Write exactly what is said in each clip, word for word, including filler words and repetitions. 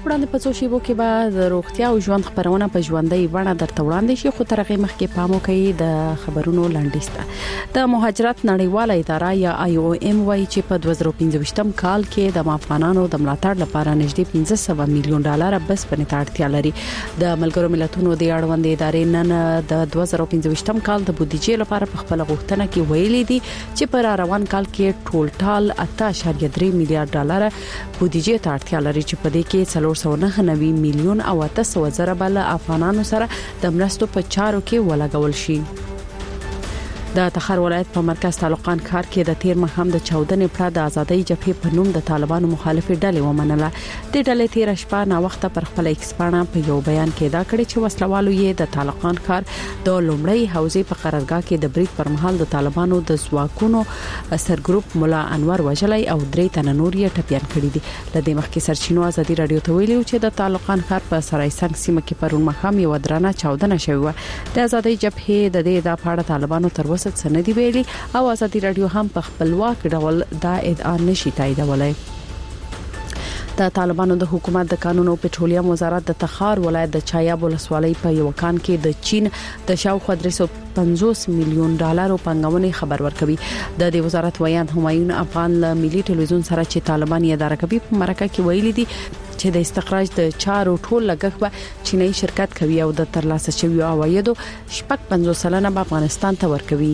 وړاندې په څو شیبو کې به د روغتیا او ژوند خبرونه په ژوندۍ بڼه درته وړاندې شي، خو تر هغه مخکې پام وکړئ د خبرونو لنډیسته. د مهاجرت نړیواله اداره یا آی او ام وايي چې په دوه زره پنځه کال کې د افغانانو د ملاتړ لپاره نږدې پنځه سوه میلیون ډالر بس پنځه اړتیا لري. د ملګرو ملتونو د اړوند ادارې نن د دوه زره پنځه کال د بودیجې لپاره په خپل غوښتنه کې ویلي دي چې په روان کال کې ټول ټال اته اعشاریه درې میلیارډ ډالر بودیجې ته اړتیا لري چې په دې کې څلور سوه نهه نوي میلیون او اته سوه زره بل افغانانو سره د مرستو په چارو کې ولګول شي. د تخار ولایت په مرکز تعلقان کار کې د تیر مخام د چودنې پړه د ازادۍ جبهې په نوم د طالبانو مخالفي ډلې ومنله. د ډلې تیر شپه نا وخت پر خپل ایکسپانه په یو بیان کې دا کړی چې وسلوالو یې د تعلقان کار د لومړی حوزې په قرارګاه کې د بریټ پر مهال د طالبانو د ځواکونو سرګروپ مولا انور وجلای او درې تن نور یې ټپيان کړی دي. لدې مخکې سرچینو ازادي رادیو ته ویلي چې د تعلقان کار په سرای سنگ سیمه کې پرون مخام یو درانه چودنه شوې و. د ازادۍ جبهې د دې د پاړه طالبانو تر سندي ویلي او ازادي رادیو هم په خپلواک ډول دا ادعا نشي تاییدولای. د طالبانو د حکومت د قانون او پټرولیم وزارت د تخار ولایت د چایاب ولسوالۍ په یو کان کې د چین د شاوخوا درې سوه پنځوس میلیون ډالر پنګونې خبر ورکوي. د دې وزارت ویان همایون افغان له ملي ټلویزیون سره چې طالبان یې اداره کوي په مرکه کې ویلي دي چې د استخراج د چارو ټول لګښت به چینایي شرکت کوي او د ترلاسه شوی عوایدو شپږ پنځوس سلنه به افغانستان ته ورکوي.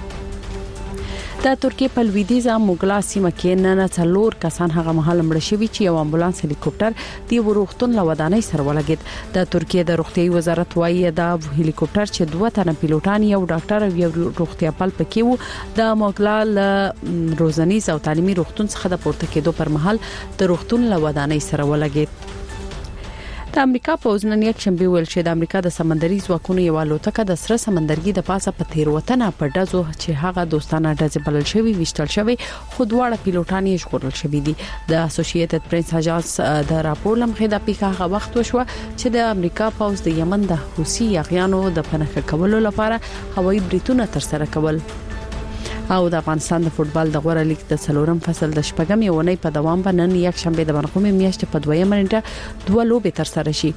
د ترکیه په لویدیزه موګلا سیمه کې نن څلور کسان هغه مهال مړ شوي چې یو امبولانس هلیکوپټر د وروختون لودانۍ سره ولګید. د ترکیه د روغتیايي وزارت وايي دا هلیکوپټر چې دوه تنه پیلوټان یو ډاکټر او یو روغتیا پال پکې وو د موګلا ل روزنیز او تعلیمي روغتون څخه د پورته کېدو پر مهال د روغتون لودانۍ سره ولګید. د امریکا پوز نن یک شنبه ویل چې د امریکا د سمندري ځواکونو یو الوتکه د سره سمندرګي د پاسه په تیروتنه په دزو چې هغه دوستانه ډزې بلل شوی وشتل شوی خو دواړه پیلوټان یې ژغورل شوی دي. د اسوسییټډ پریس اژانس د راپور لمخې د پیښه هغه وخت وشو چې د امریکا پوز د یمن د حوثي یاغیانو د پناه کولو لپاره هوایي بریتونه تر سره کول. او د افغانستان د فوتبال د غوړه لیګ د څلورم فصل د شپږم یونۍ په دوام به نن یک شنبه د برغمې میاشتې په دویمه نیټه دوه لوبې تر سره شي.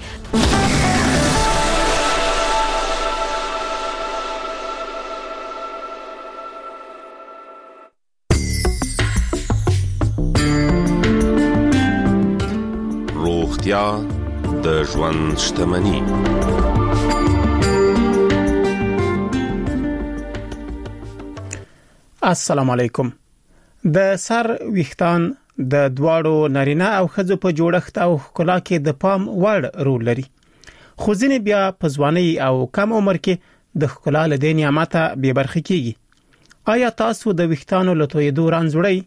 روغتیا د ژوند شتمني. السلام علیکم. د سر ویښتان د دواړو نارینه او ښځو په جوړښت او ښکلا کې د پام وړ رول لري. خو ځینې بیا په ځوانۍ او کم عمر کې د ښکلا له دې نعمته بې برخې کیږي. آیا تاسو د ویښتانو له تویېدو رانځوړئ؟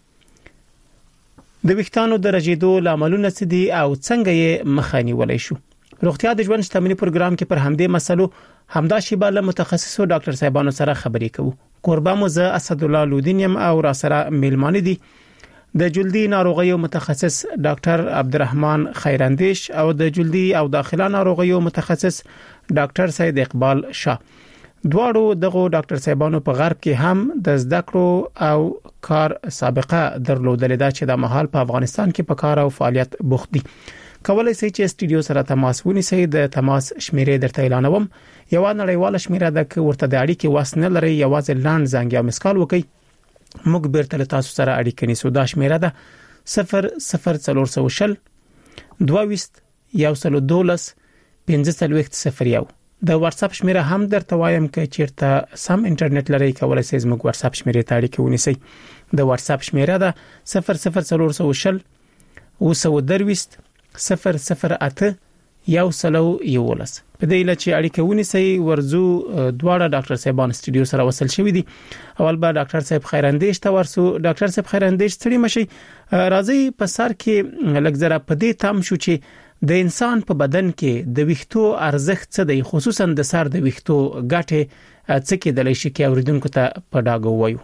د ویښتانو د رژېدو لاملونه څه دي او څنګه یې مخه نیولی شو؟ روغتیا د ژوند شتمني پروګرام کې پر همدې مسلو همدا شیبه له متخصصو ډاکټر صاحبانو سره خبرې کوو. قربا مو زه اسد الله لودینیم او را سره میلمانه دي د جلدی ناروغیو متخصص ډاکټر عبدالرحمن خیراندیش او د جلدی او داخله ناروغیو متخصص ډاکټر سید اقبال شاه. دواړو دغه ډاکټر صاحبانو په غرب کې هم د زده کړو او کار سابقه درلودلې ده چې د مهال په افغانستان کې په کار او فعالیت بوخت دي. کولای شئ چې استودیو سره تماس ونیسئ. د تماس شمیرې درته اعلانوم. یو نړیواله شمیره ده که ورته د اړیکې وس نه لري یوازې لاند زنګ یا مسکال وکړئ موږ بیرته له تاسو سره اړیکه نیسو. دا شمیره ده صفر صفر څلور سوه شل دوه ویشت یو سل دولس پنځه څلوېښت صفر یو. د واتس اپ شمیره هم درته وایم که چیرته سم انټرنیټ لري کولای شئ زموږ واتس اپ شمیرې ته اړیکه ونیسئ. د واتس اپ شمیره ده صفر صفر څلور سوه شل اوه سوه درویشت صفر صفر اته یو سل یولس. په دې لچې اړیکه ونیسئ. ورزو دواړه ډاکټر صاحبان استودیو سره وصل شوي دي. اول به ډاکټر صاحب خیراندیش ته ورسو. ډاکټر صاحب خیراندیش ستړي مشي. راځي په سر کې لږ زره په دې تام شو چې د انسان په بدن کې د ویښتو ارزښت څه دی، خصوصا د سر د ویښتو ګټه څه کېدلی شي کې اوریدونکو ته په ډاګه وایو.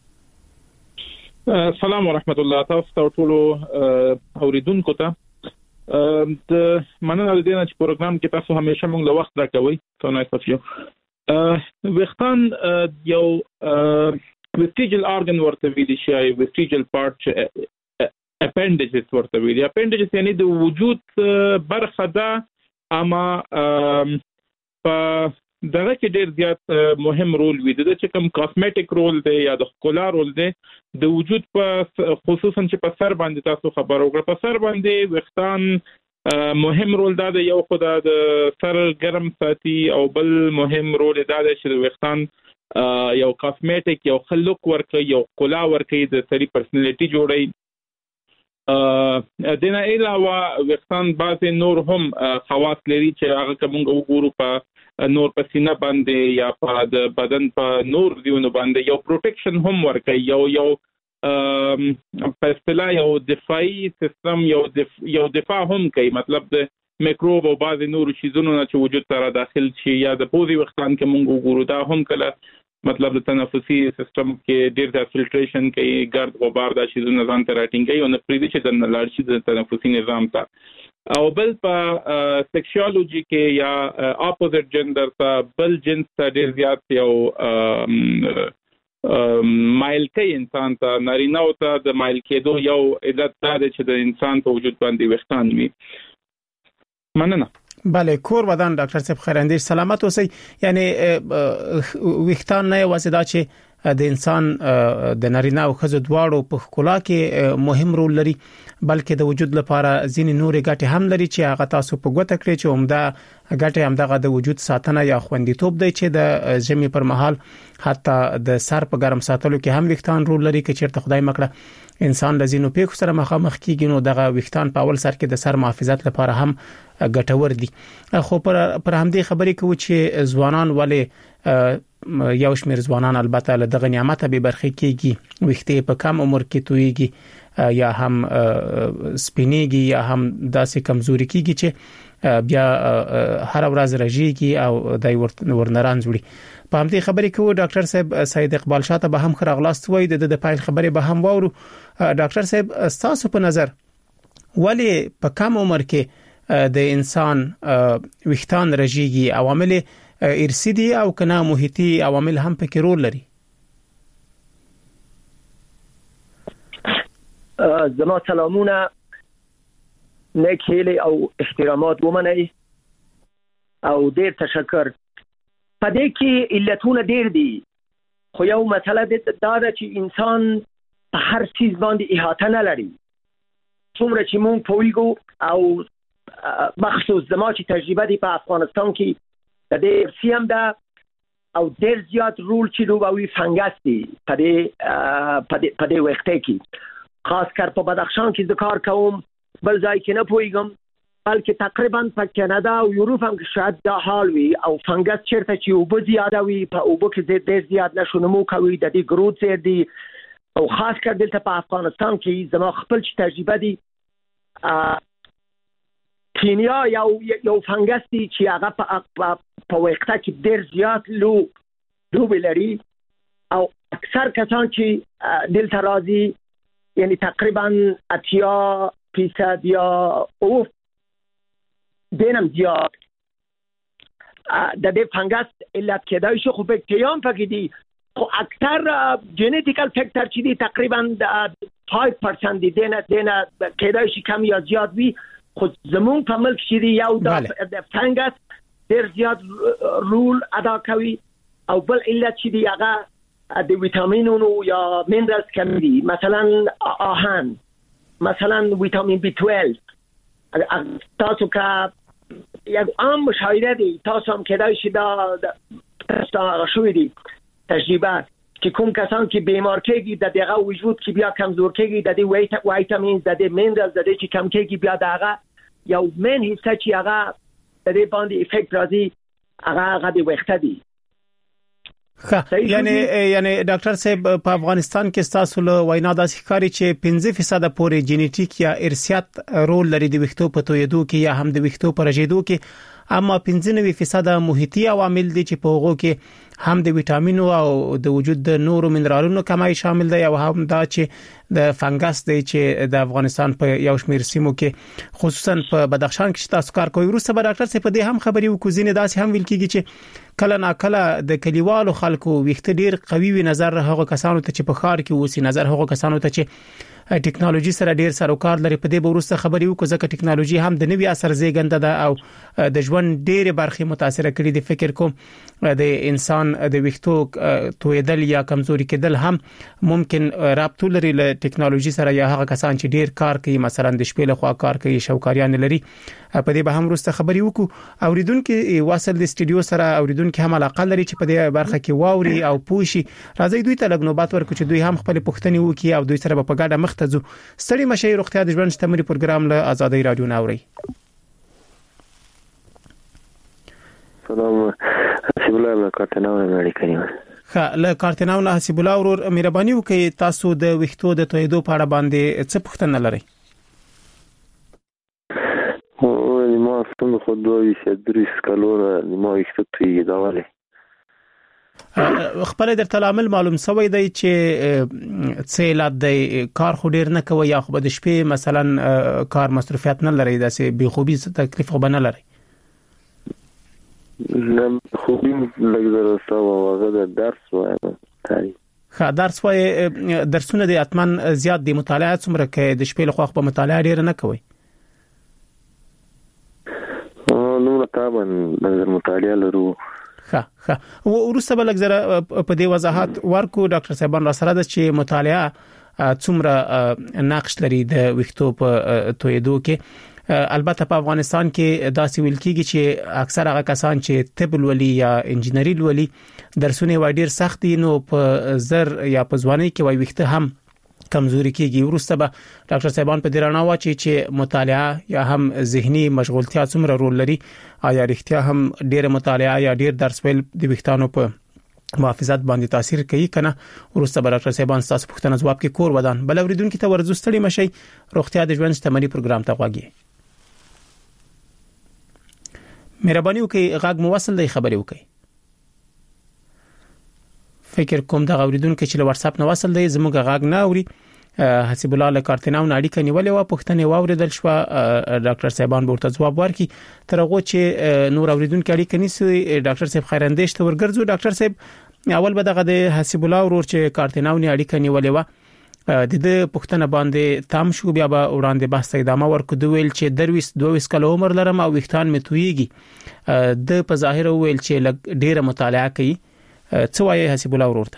السلام ورحمت الله تاسو ته ټول اوریدونکو ته د مننه لدې نه چې پروګرام کې تاسو همیشه موږ له وخت راکوي. ته نه پاتیو وختان یو ویسټیجل ارګن ورته ویل شي، ویسټیجل پارت اپنډیجز ورته ویل. اپنډیجز یعنی د وجود برخه ده اما په دغه کې ډیر زیات مهم رول وي. د چې کوم کاسمیټیک رول دی یا د ښکلا رول دی د وجود په خصوصا چې په سر باندې تاسو خبر وکړه. په سر باندې وختان مهم رول دا دی، یو خدای د سر ګرم ساتي او بل مهم رول دا دی چې د وختان یو کاسمیټیک یو خلق ورکوي، یو ښکلا ورکوي، د سړي پرسنالټي جوړوي. ا دنه علاوه وختان بعض نور هم خواص لري چې هغه کوم وګورو په نور په سینه باندې یا په د بدن په نور دیونه باندې یو پروټیکشن هم ورکوي، یو یو په اصطلاح یو دفاعي سیستم یو دف... یو دفاع هم کوي. مطلب د میکروب او بعض نور شیزونو نه چې وجود سره داخل شي یا د پوزي وختان کې مونږ وګورو دا هم کله مطلب د تنفسي سیستم کې ډیر د فلټریشن کوي، ګرد غبار د شیزونو ځان ته راټینګي او نه پریدي چې د نلار شي د تنفسي نظام ته. او بل په سیکشوالوجي کې یا اپوزټ جندر ته بل جنس ته ډیر زیات یو مایل کوي انسان ته، نارینه او ته د مایل کېدو یو علت دا دی چې د انسان په وجود باندې وختان وي. مننه. بله، کور ودان ډاکټر صاحب خیراندیش سلامت اوسئ. یعنی وختان نه واسه دا چې د انسان د نارینه او ښځو دواړو په ښکلا کې مهم رول لري، بلکې د وجود لپاره ځینې نورې ګټې هم لري چې هغه تاسو په ګوته کړی چې عمده ګټې هم دغه د وجود ساتنه یا خوندیتوب دی چې د ژمي پر مهال حتی د سر په ګرم ساتلو کې هم وختان رول لري. چې چیرته خدای مکړه انسان لزینو پیښو سره مخامخ کیږي نو دغه وختان په اول سر کې د سر محافظت لپاره هم ګټور دي. خو پر پر همدې خبرې کوي چې ځوانان ولې یو شمېر ځوانان البته له دغه نعمت به برخه کیږي، وخته په کم عمر کې تویږي یا هم سپینېږي یا هم داسې کمزوري کیږي چې بیا هر ورځ راځي او دای ورنران جوړي. په همدې خبرې کوي ډاکټر صاحب سید اقبال شاه ته به هم خراغلاست وای د د پایل خبرې به هم وورو. ډاکټر صاحب تاسو په نظر ولې په کم عمر کې د انسان وختان راځي عوامل ارثي دي او کنه محیطي عوامل هم پکې رول لري؟ زما سلامونه، نیک هیله او احترامات ومنئ او ډیر تشکر. په دې کې علتونه ډیر دي، خو یو مسله دا ده چې انسان په هر چیز باندې احاطه نه لري. څومره چې مونږ پوهیږو او مخصوص زما چې تجربه دي په افغانستان کې د دې ارثي هم ده او ډیر زیات رول چې لوبوي فنګس دي په دې په دې وخت کې، خاص کر په بدخشان کې زه کار کوم، بل ځای کې نه پوهیږم، بلکې تقریبا په کانادا او یورپ هم کې شاید دا حال وي. او فنګس چیرته چې اوبه زیاده وي په اوبه کې ډیر زیات نشو نمو کوي، د دې ګروث زیات دي. او خاص کر دلته په افغانستان کې زما خپل چې تجربه دي کینیا یو یو فنګس دي چې هغه په په وخته کې ډیر زیات لو لوب لري او اکثر کسان چې دلته راځي یعنی تقریبا اتیا فیصد یا او دینم زیاد د دې فنګس علت کېدای شي، خو بکتریام پکې دي، خو اکثر جنیټیکل فیکټر چې دي تقریبا پنځه درصد دي، دینه دینه کېدای شي کم یا زیات وي. خو زمون په ملک چې دی یو د فنګس ډیر زیات رول ادا کوي او بل علت چې دی هغه د ویټامینونو یا مینرالز کم دي، مثلا آهن، مثلا ویټامین بی دوازده. تاسو که یک عام مشاهده دی، تاسو هم کېدای شي دا تاسو شوی دی تجربه چې کوم کسان چې بیمار کېږي د دغه وجود کې بیا کمزور کېږي، د دې ویټامین د دې مینرالز د دې چې کم کېږي بیا دغه یو مین حصہ چې هغه د دې باندې افیکټ راځي هغه هغه د وخت دی. یعنی یعنی ډاکټر صاحب په افغانستان کې تاسو له وینا د ښکاری چې پنځه فیصد پورې جینیټیک یا ارثیات رول لري د وختو په تویدو کې یا هم د وختو پر رژیدو کې، اما پنځه نوي فیصد محیطي عوامل دي چې په هغه کې هم د وټامینو او د وجود د نورو منرالونو کمای شامل دی او هم دا چې د فنګس دی چې د افغانستان په یو شمېر سیمو کې خصوصا په بدخشان کې تاسو کار کوي. وروسته به ډاکټر صاحب دې هم خبري وکړي داسې هم ویل کیږي چې کله نا کله د کلیوالو خلکو ویخت ډیر قوي وي نظر هغه کسانو ته چې په خار کې وسی نظر هغه کسانو ته چې ټیکنالوژي سره ډیر سروکار لري. په دې وروسته خبري وکړو ځکه ټیکنالوژي هم د نوي اثر زیږنده ده او د ژوند ډېر برخې متاثر کړي دي. فکر کوم د انسان د ویښتو تویدل یا کمزوري کېدل هم ممکن رابطه لري له ټیکنالوژي سره یا هغه کسان چې ډیر کار کوي مثلا د شپې له خوا کار کوي شوکاریان لري. په دې به هم وروسته خبري وکړو. اوریدونکو واصل د استودیو سره اوریدونکو هم علاقه لري چې په دې برخه کې واوري او پوښي. راځي دوی ته لګنوبات ورکړي چې دوی هم خپل پوښتنې وکړي او دوی سره په ګډه مخ ته ځو. ستړي مشه روغتیا د ژوند شتمري پروګرام له آزادۍ رادیو ناوړي. سلام حسیب الله له کارتناو نه اړیکه نیول. ښه له کارتناو نه حسیب الله ورور مهرباني وکړئ تاسو د ویښتو د تویدو په اړه باندې څه پوښتنه لرئ؟ او ما څنګه خو دوی چې درې کلونه ما ویښتو تویږي دا ولې خپل درته عامل معلوم سوی دی چې څه علت دی کار خو ډیر نه کوي یا خو د شپې مثلا کار مصروفیت نه لري داسې بې خوبي تکلیف خو نه لري؟ نه خوبي لګره سوا هغه د درس وایم تاریخ ښه درس وای درسونه د اتمن زیات د مطالعه څومره کې د شپې له خوا په مطالعه ډیر نه کوي؟ نو طبعا د مطالعه لرو. ښه ښه ورسته بل زره په دې وضاحت ورکو ډاکټر صاحبان را سره د چې مطالعه څومره نقش لري د ویښتو په تویدو کې. البته په افغانستان کې داسې ویل کیږي چې اکثر هغه کسان چې طب ولي یا انجینری ولي درسونه وای ډیر سخت دي نو په زر یا په ځواني کې وای ویښته هم کمزوري کیږي. ورسته به ډاکټر صاحبان په دې رڼا واچي چې مطالعه یا هم ذهني مشغولتیا څومره رول لري آیا رښتیا هم ډیر مطالعه یا ډیر درس ویل د ویښتانو په محافظت باندې تاثیر کوي کنه. ورسته به ډاکټر صاحبان تاسو پوښتنه ځواب کې کور ودان بل اوریدونکو ته ورزو ستړي مشي روغتیا د ژوند شتمري پروګرام ته غواګي. مهرباني وکړئ غاګ مو وصل دی خبري وکړئ. فکر کوم دا اوریدونکو چې له واتس اپ نه وصل دی زموږ غاګ نه اوري. حسیب الله له کارتناو نه اړیکه نیولې و پښتنې واوریدل شو ډاکټر صاحبان ورته ځواب ورکړي تر هغه چې نور اوریدونکو اړیکه نیسي. ډاکټر صاحب خیراندیش ته ورګرځو. ډاکټر صاحب اول به دغه د حسیب الله ورور چې کارتناو نه اړیکه نیولې و د دې پښتنه باندې تام شو بیا به وړاندې بحث ادامه ورکړو. دوی ویل چې درويس دوه کال عمر لرم او ویښتان مې تویږي. د په ظاهر ویل چې ډیره مطالعه کوي. څه وایي حسیب الله ورور ته؟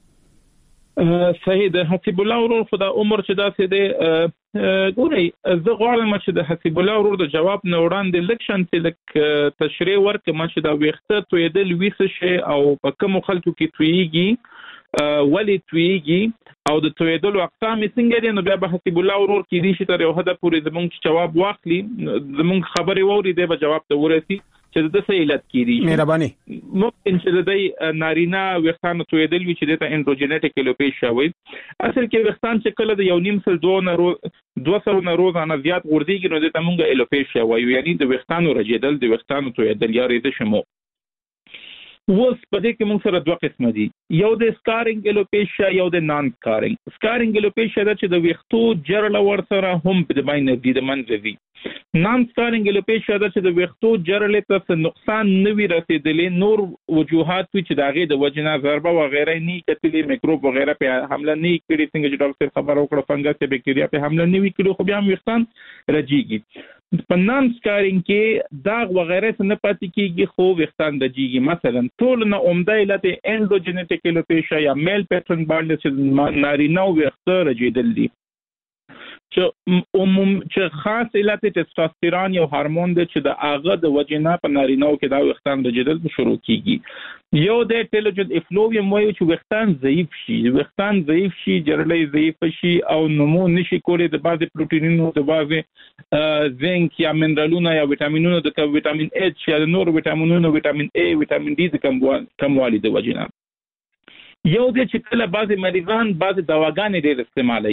صحیح ده حسیب الله ورور خو د عمر چې داسې دی ګوري زه غواړم چې د حسیب الله ورور د جواب نه وړاندې لکشن چې لک تشریح ورکړم چې دا ویښته تویدل ویسه شي او په کوم خلکو کې تویږي ولی تویږي او د تویدلو اقسام څنګه دي نو بیا به حسیب الله ورور کې دي چې تر یو حد پورې زمونږ جواب واخلي زمونږ خبري ووري دی به جواب ته ورسي چې د څه علت کیږي. مهرباني ممکن چې د نارینه ویښتانو تویدل وي چې د اندروجینیټک الوپیشیا وي. اصل کې ویښتان چې کله د یو نیم سل دوه نه دوه سل نه روزانه زیات غورځيږي نو د تمونګه الوپیشیا وایي یعنی د ویښتانو رجیدل د ویښتانو تویدل یا ریده شمو. وس په دې کې موږ سره دوه قسم دي یو د سکارینګ الوپیشیا یو د نان سکارینګ. سکارینګ الوپیشیا د چې د ویښتو جرل ور سره هم په باندې د دې منځ دي. نان سکارینګ الوپیشیا د چې د ویښتو جرل ته نقصان نه وي رسیدلې نور وجوهات چې داغه د وجنا ضربه و غیره نه کتلې میکروب و غیره په حمله نه کړي څنګه چې ډاکټر خبر وکړه فنګس یا بکټریا په حمله نه وي کړي خو بیا ویښتان رجیږي. په نان سکارینګ کې داغ و غیره نه پاتې کیږي خو ویښتان رجیږي. مثلا ټول نه عمده علت اندوجینیټک الوپیشیا یا میل پیټرن باندې چې نارینه ویښته رجیدل دي چې عموم چې خاص علت ټستوستيرون یو هورمون دی چې د اغه د وجنا په نارینه‌و کې دا ویښتان رجیدل شروع کیږي. یو د ټیلوجن افلوویم وایي چې ویښتان ضعیف شي ویښتان ضعیف شي جرلې ضعیف شي او نمو نشي کولی د بعضي پروتینونو د بعضي زنک یا منرالونو یا وټامینونو د وټامین ایچ یا نور وټامینونو وټامین ای وټامین ډي د کموالي د وجنا. یو د چې کله بعضي مریضان بعضي دواګانې ډېر استعمالوي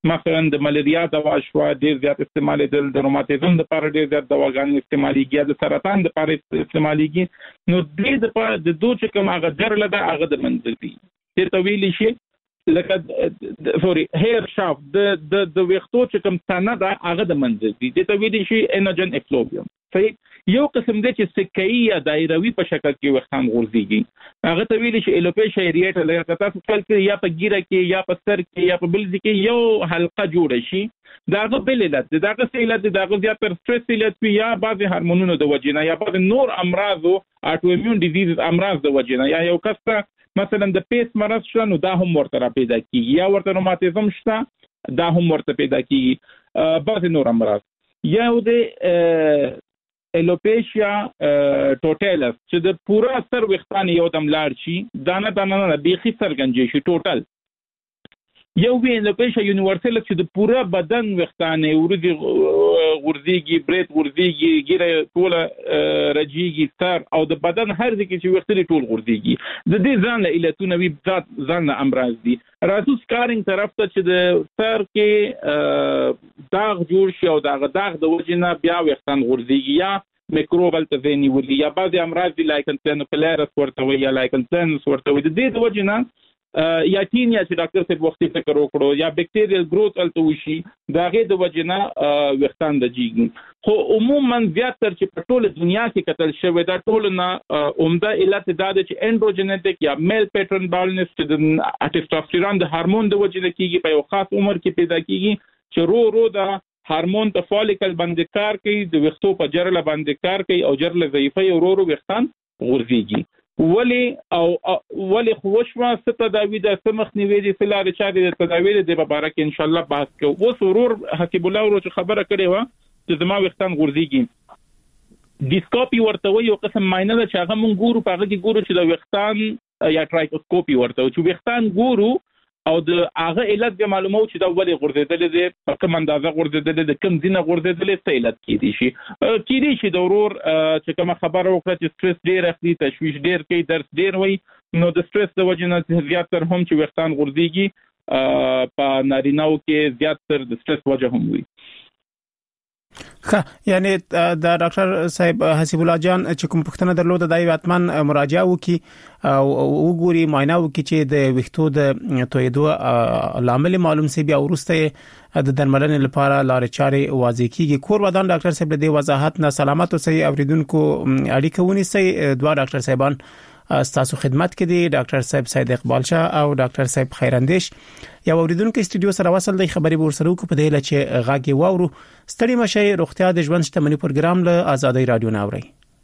مثلا د ملیریا دوا شو ډیر زیات استعمالېدل، د روماتیزم لپاره ډیر زیات دواګانې استعمالېږي، د سرطان لپاره استعمالېږي. نو د لپاره د دوه چې کوم هغه جرله ده هغه د منځتي چې طويل شي لکه سوري هیر شافت د د د وختو چې کوم ثانه ده هغه د منځتي د طويل شي انوجن افلوبیوم. صحیح. یو قسم دی چې سکه‌ایه دایروي په شکل کې وختان غورځيږي، هغه طويل شي الوپیشیا ایریټ لکه تاسو خپل کې یا په ګیره کې یا په سر کې یا په بل ځای کې یو حلقه جوړه شي. داغه بل علت داغه علت داغه زیات تر سټرس علت یا بعض هورمونونو د وجنه یا بعض نور امراض او اټو ایمیون ډیزیز امراض د وجنه یا یو کس مثلا د پیس مرض شته نو دا هم ورته پیدا کیږي، یا ورته روماتیزم شته دا هم ورته پیدا کیږي، بعض نور امراض. یو د الوپیشیا ټوټالس چې د پورا سر وختان یو دم لاړ شي، دانه دانه نه بیخي سرګنجي شي ټوټل. یو وی الوپیشیا یونیورسل چې د پورا بدن وختان ورځي غورځيږي، بریت غورځيږي، ګیره ټوله رجیږي، سر او د بدن هر ځای چې وختلي ټول غورځيږي. د دې ځان له علتونو وی ذات ځان امراض دي. راځو سکارینګ طرف ته چې د سر کې داغ جوړ شي او داغ داغ د وجنه بیا وختان غورځيږي یا میکروبل ته ځینی ولي یا بعض امراض دي لایکن پلانوپلارس ورته وي یا لایکن پلانس ورته وي. د دې د وجنه یا تینیا چې ډاکټر صاحب وختي فکر وکړو یا بکټیریل گروث الته وشي داغه د وجنه وختان د جیږي. خو عموما زیات تر چې په ټوله دنیا کې قتل شوی دا ټول نه عمده علت دا د چې اندروجینیټک یا میل پیټرن بالنس چې د ټستوستيرون د هورمون د وجنه کیږي په یو خاص عمر کې پیدا کیږي چې رو رو د هورمون په فالیکل باندې کار کوي، د وختو په جرله باندې کار کوي او جرله ضعیفه او رو رو وختان غورځيږي. ولی او ولی خوشما ست تداوی د سمخ نیوی دي سلاره چا د تداوی د مبارک ان شاء الله بحث کوو. و سرور حسب الله ورو چې خبره کړې و چې زما وختان غورځيږي. ډیسکوپي ورته وي یو قسم ماینه ده چې هغه مونږ ګورو، په هغه کې ګورو چې د وختان یا ټرایکوسکوپي ورته چې وختان ګورو او د هغه علت به معلومو چې دا ولې غورځیدل دي، په کوم اندازه غورځیدل دي، کوم ځینه غورځیدل څه علت کیدی شي کیدی شي د ورور چې کوم خبره وکړه چې سټرس ډیر اخلي، تشویش ډیر کوي، درس ډیر وي، نو د سټرس د وجه نه زیات تر هم چې وختان غورځيږي په نارینه‌و کې زیات تر د سټرس وجه هم وي. ښه، یعنی د ډاکټر صاحب حسیب الله جان چې کوم پښتنه درلوده دای واتمن مراجعه وکي او وګوري معاینه وکي چې د وختو د تویدو لامل معلوم سي بیا ورسته د درملنې لپاره لارې چارې واضح کیږي. کور ودان ډاکټر صاحب د وضاحت نه سلامت او صحیح اوریدونکو اړیکه ونی سي. دوه ډاکټر صاحبان ستاسو خدمت کې دي، ډاکټر صاحب سید اقبال شاه او ډاکټر صاحب خیراندیش. یو اوریدونکو استودیو سره وصل دی، خبري ورسره کو په دې لچې غاګي واورو. ستړي مشه روغتیا د ژوند شتمنۍ پروګرام له آزادۍ رادیو ناوړي.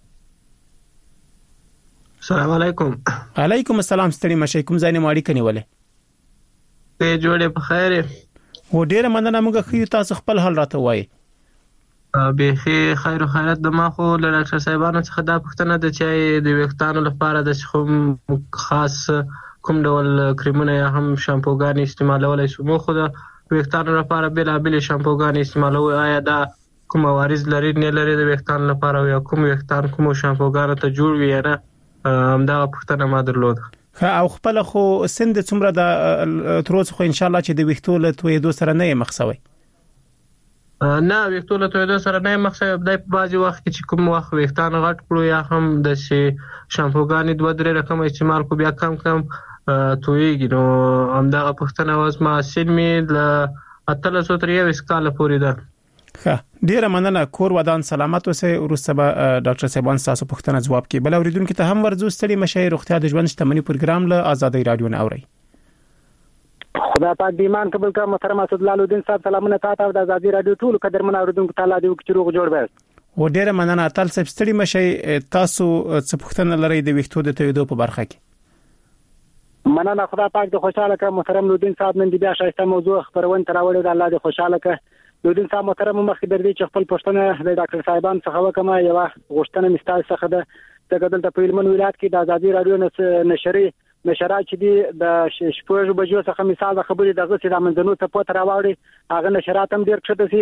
السلام علیکم. علیکم السلام. ستړي مشه کوم ځای نه ماړي کنيوله په جوړه په خیر و ډیره مننه. موږ خو تاسو خپل حال راته وایي. به خیر او خیرت د ما خو له ډاکټر صاحبانو څخه دا پوښتنه ده چې د وختانو لپاره د کوم خاص کوم ډول کریمونه یا هم شامپوګان استعمالولای شو. مو خو د وختانو لپاره بل بل شامپوګان استعمالوي، آیا دا کوم عوارض لري نه لري د وختانو لپاره یا کوم وختان کوم شامپوګان ته جوړ وي نه؟ هم دا پوښتنه ما درلوده. او خپل خو سند څومره د تروڅ خو ان شاء الله چې د وختو له تویدو سره نه مخسوي نه وختو له تویدو سره نه مخسوي. د بعضي وخت چې کوم وخت وختان غټ کړو یا هم د شي شامپوګان دوه درې رقم استعمال کو بیا کم کم تویږي، نو هم دا پوښتنه واس ما سیمه ل اتلس تر یو اسکاله پورې ده. ښه، ډیره مننه. کور ودان سلامت اوسئ. ورسته ډاکټر صاحبان تاسو پوښتنه جواب کړي. بل اوریدونکو ته هم ورزو ستړي مشه روغتیا د ژوند شتمنۍ پروګرام له آزادۍ رادیو نه اوري. خدا پاک دی ایمان قبول کا محترم اسد الله الدین صاحب سلامونه تاسو د آزادۍ رادیو ټول قدرمن اوریدونکو ته الله دې وکړو جوړ به و ډیره مننه. تل صاحب ستړي مشه تاسو څه پوښتنه لرئ د وختو د تویدو په برخه کې؟ مننه. خدا پاک د خوشاله کا محترم الدین صاحب نن دې بیا شایسته موضوع خبرونه تراوړې د الله دې خوشاله کا. الدین صاحب محترم مخکې در دې چې خپل پوښتنه د ډاکټر صاحبان څخه وکم یو غوښتنه مستال څخه ده د ګدل ته په هلمند ولایت کې د آزادۍ رادیو نشري نشرات چې دی د شپږ بجو څخه مثال د خبرې دغه چې د منځنو ته پته راوړي هغه نشرات هم ډیر کښته سي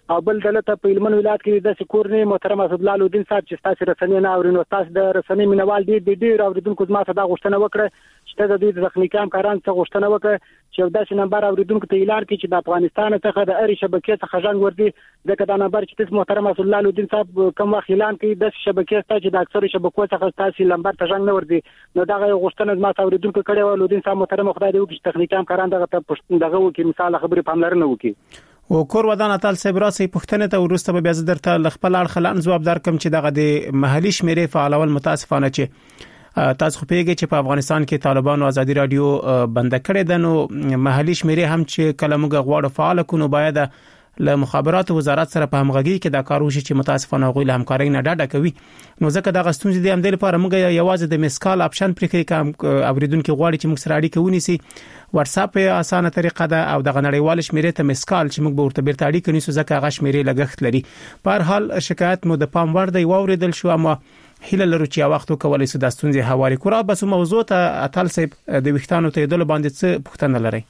او بل دلته په هلمند ولایت کې د سکورني محترم اسد الله الدین صاحب چې تاسو رسنۍ نه اورینو تاسو د رسنۍ مینوال دي د ډیر اوریدونکو زما ته دا غوښتنه وکړه چې د دې تخنیکي همکارانو څخه غوښتنه وکړه چې داسې نمبر اوریدونکو ته اعلان کړي چې د افغانستان څخه د اړ شبکې څخه ځان وردي ځکه دا نمبر چې تاسو محترم اسد الله الدین صاحب کوم وخت اعلان کړي د شبکې څخه چې د اکثر شبکو څخه تاسو نمبر ته ځان نه وردي نو دا غوښتنه زما ته اوریدونکو کړي و الدین صاحب محترم خدای دې وکړي تخنیکي همکاران دغه ته پښتون دغه وکړي مثال خبرې پاملرنه وکړي او کور ودان اتل صاحب راسي پښتنه ته ورسته به بیا درته لخپل اړخلان جواب درکم چې دغه د محلي شمیرې فعالول متاسفانه چې تاسو خو پیګه چې په افغانستان کې طالبانو ازادي رادیو بند کړې ده نو محلي شمیرې هم چې کله موږ غواړو فعال کونو باید له مخابرات وزارت سره په همغږي کې دا کار وشي چې متاسفانه غوښله همکاري نه ډاډه کوي نو ځکه دا غستون دي هم د لپاره موږ یوازې د مسکال اپشن پرې کوي کوم اوریدونکو غواړي چې موږ سره اړیکه ونیسي واتس اپ اسانه طریقه ده او د غنړیوال شمیرې ته مسکال چې موږ به ورته بیرته اړیکه نیسو ځکه هغه شمیرې لګښت لري په هر حال شکایت مو د پام وړ دی واوریدل شو اما هله لرو چې وخت کولای سو د ستونزې حواله کړه بس موضوع ته اتل صاحب د وختانو ته دل باندې څه پوښتنه لري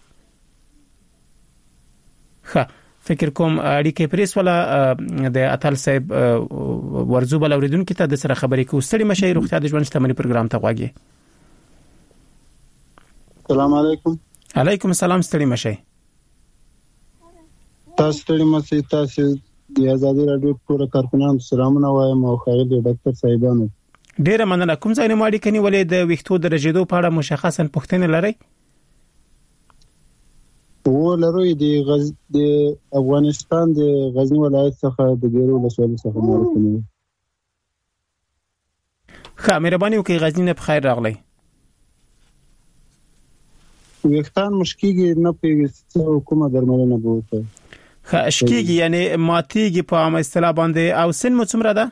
ښه فکر کوم اړیکې پریس ولا د اتل صاحب ورزو بل اوریدونکو ته د سره خبرې کو ستړي مشه روغتیا د ژوند شتمنۍ پروګرام ته غواګي السلام علیکم علیکم السلام ستړي مشه تاسو ستړي مشه تاسو د ازادي رادیو پوره کارکونانو سلامونه وایم او خیال ډاکټر صاحبانو ډیره مننه کوم ځای نه ماړي کني ولې د وختو درجه په اړه مشخصا پوښتنه لري و لروي د غز د افغانستان د غزنی ولایت څخه د ګیرو ولسوالۍ څخه مارکنی ښه مهرباني وکړئ غزنی نه بخیر راغلی وختان مشکیږي نه پیږي کومه درملنه بوته ښه اشکیږي یعنی ماتیږي په عام اصطلاح باندې او سن مو څومره ده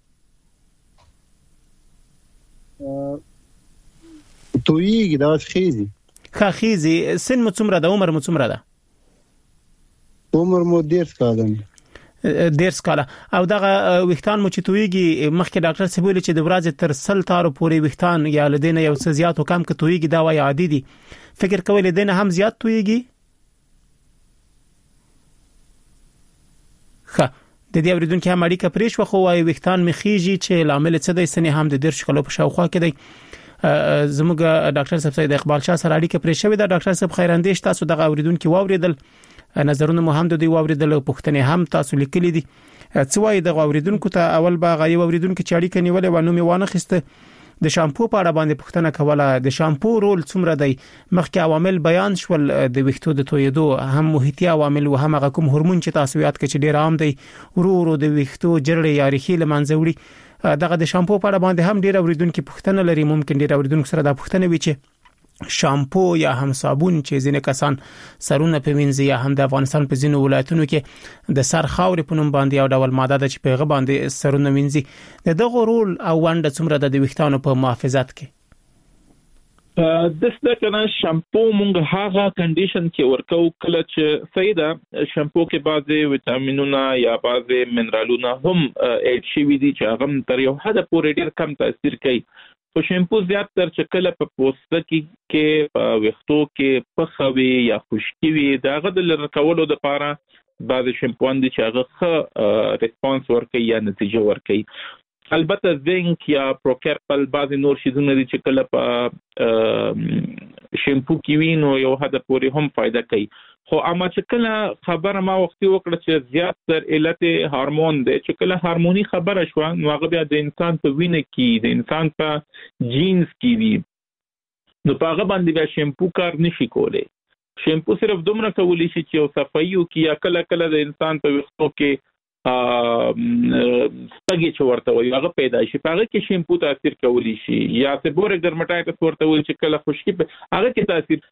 تویږي دا خېزي خاخيزي سن مو څومره ده عمر مو څومره ده عمر مو ډیر کاله ډیر کاله او دغه وختان مو چې تويږي مخکې ډاکټر سی ویل چې د ورځې تر سل تارو پورې وختان یا لدینه یو څه زیات او کم کې تويږي دا وایي عادي دي فکر کوي لدینه هم زیات تويږي ښه د دې اوریدونکو هم اړیکه پریښ وخو وایي وختان مخېږي چې لامل څه دی سنې هم د ډیر شکلو په شاوخوا کې دی زموږ ډاکټر صاحب سید اقبال شاه سره اړیکه پرې شوې ده ډاکټر صاحب خیراندیش تاسو دغه اوریدونکو واوریدل نظرونه مو هم د دوی واوریدل پوښتنې هم تاسو لیکلې دي څه وایي د اوریدونکو ته اول با غي اوریدونکو چې اړیکه نیولې و نو می وانه خسته د شامپو په اړه باندې پوښتنه کوله د شامپو رول څومره دی مخکې عوامل بیان شول د وختو د تویدو هم محیطي عوامل او هم هغه کوم هورمون چې تاسو یاد کړئ چې ډیر عام دی ورو ورو د وختو جرړې یا ریخي لمنځوړي دغه د شامپو په اړه باندې هم ډیر اوریدونکو پوښتنه لري ممکن ډیر اوریدونکو سره دا پوښتنه وي چې شامپو یا هم صابون چې ځینې کسان سرونه په وینځي یا هم د افغانستان په ځینو ولایتونو کې د سر خاورې په نوم باندې یو ډول ماده ده چې په هغه باندې سرونه وینځي د دغه رول او ونډه څومره د وختانو په محافظت کې د څه کنه شامپو مونږ هغه کنډیشن کې ورکو کله چې سیدا شامپو کې بعضي وټامینونه یا بعضي منرالونه هم اډ شي وي دي چې هغه تر یو حد پورې ډیر کم تاثیر کوي خو شامپو زیات تر چې کله په پوسټ کې کې په وختو کې پخوي یا خشکي وي داغه د لرکولو لپاره بعضي شامپوان دي چې هغه ښه ریسپانس ورکوي یا نتیجه ورکوي البته زینک یا پروکرپل بعضی نور شیزونه دي چې کله په شیمپو کې وینو یو حد پورې هم فائدہ کوي خو اما چې کله خبره ما وختي وکړه چې زیات تر علت هورمون دی چې کله هورموني خبره شو نو هغه بیا د انسان په وینه کې د انسان په جینز کې وي نو په هغه باندې بیا شیمپو کار نشي کولای شیمپو صرف دومره کولی شي چې یو صفایو کې یا کله کله د انسان په وختو کې ا ستګي چې ورته وي هغه پیدا شي هغه کې شیمپو تاثیر کولی شي یا سیبورګ ډرماټایټس ورته وي چې کله خشکي هغه کې تاثیر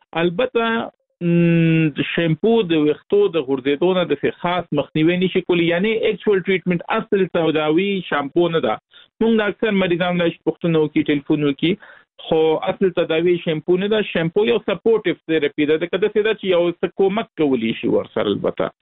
البته شیمپو د وختو د غردېدو نه د خاص مخنیوي نشي کولی یعنی اکچوال ټریټمنټ اصل تداوی شامپو نه ده موږ د اکثر مریضانو د پښتنو کې ټلیفونو کې خو اصل تداوی شیمپو نه ده شیمپو یو سپورټیو تھراپي ده کله چې یو څه کومک کولی شي ورسره البته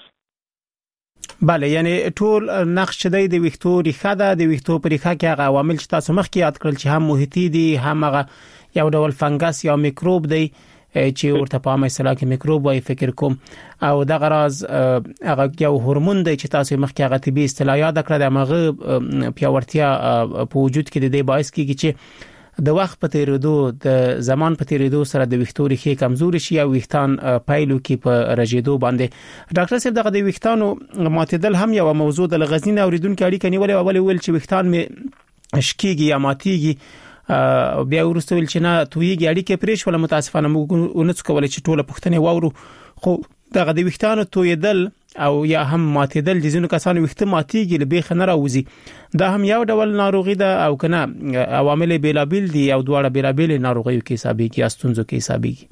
بله یعنی ټول نقش دی د وختو ریخه ده د وختو په ریخه کې هغه عوامل چې تاسو مخکې یاد کړل چې هم محیطي دي هم هغه یو ډول فنګس یا میکروب دی چې ورته په عامه اصطلاح کې میکروب وای فکر کوم او دا غراز هغه یو هورمون دی چې تاسو مخکې هغه طبي اصطلاح یاد کړل د مغه پیاوړتیا په وجود کې د دې باعث کیږي چې د وخت په تیریدو د زمان په تیریدو سره د ویښتو ریښې کمزوري شي او ویښتان پایلو کې په رژیدو باندې ډاکټر صاحب دغه د ویښتانو ماتیدل هم یو موضوع د غزنین اوریدونکو اړیکه نیولې او ول چې ویښتان می شکیږي یا ماتیږي بیا ورسته ول چې نه تویږي اړیکه پرېښ ولا متاسفانه موږ اونڅ کول چې ټوله پښتنه واورو خو دغه د ویښتانو تویدل او یا هم ماتیدل د ځینو کسانو ویښته ماتیږي لبه خنه راوځي دا هم یو ډول ناروغي ده او کنه عوامل بیلابیل دي او دواړه بیلابیل ناروغیو کې حسابيږي استونزو کې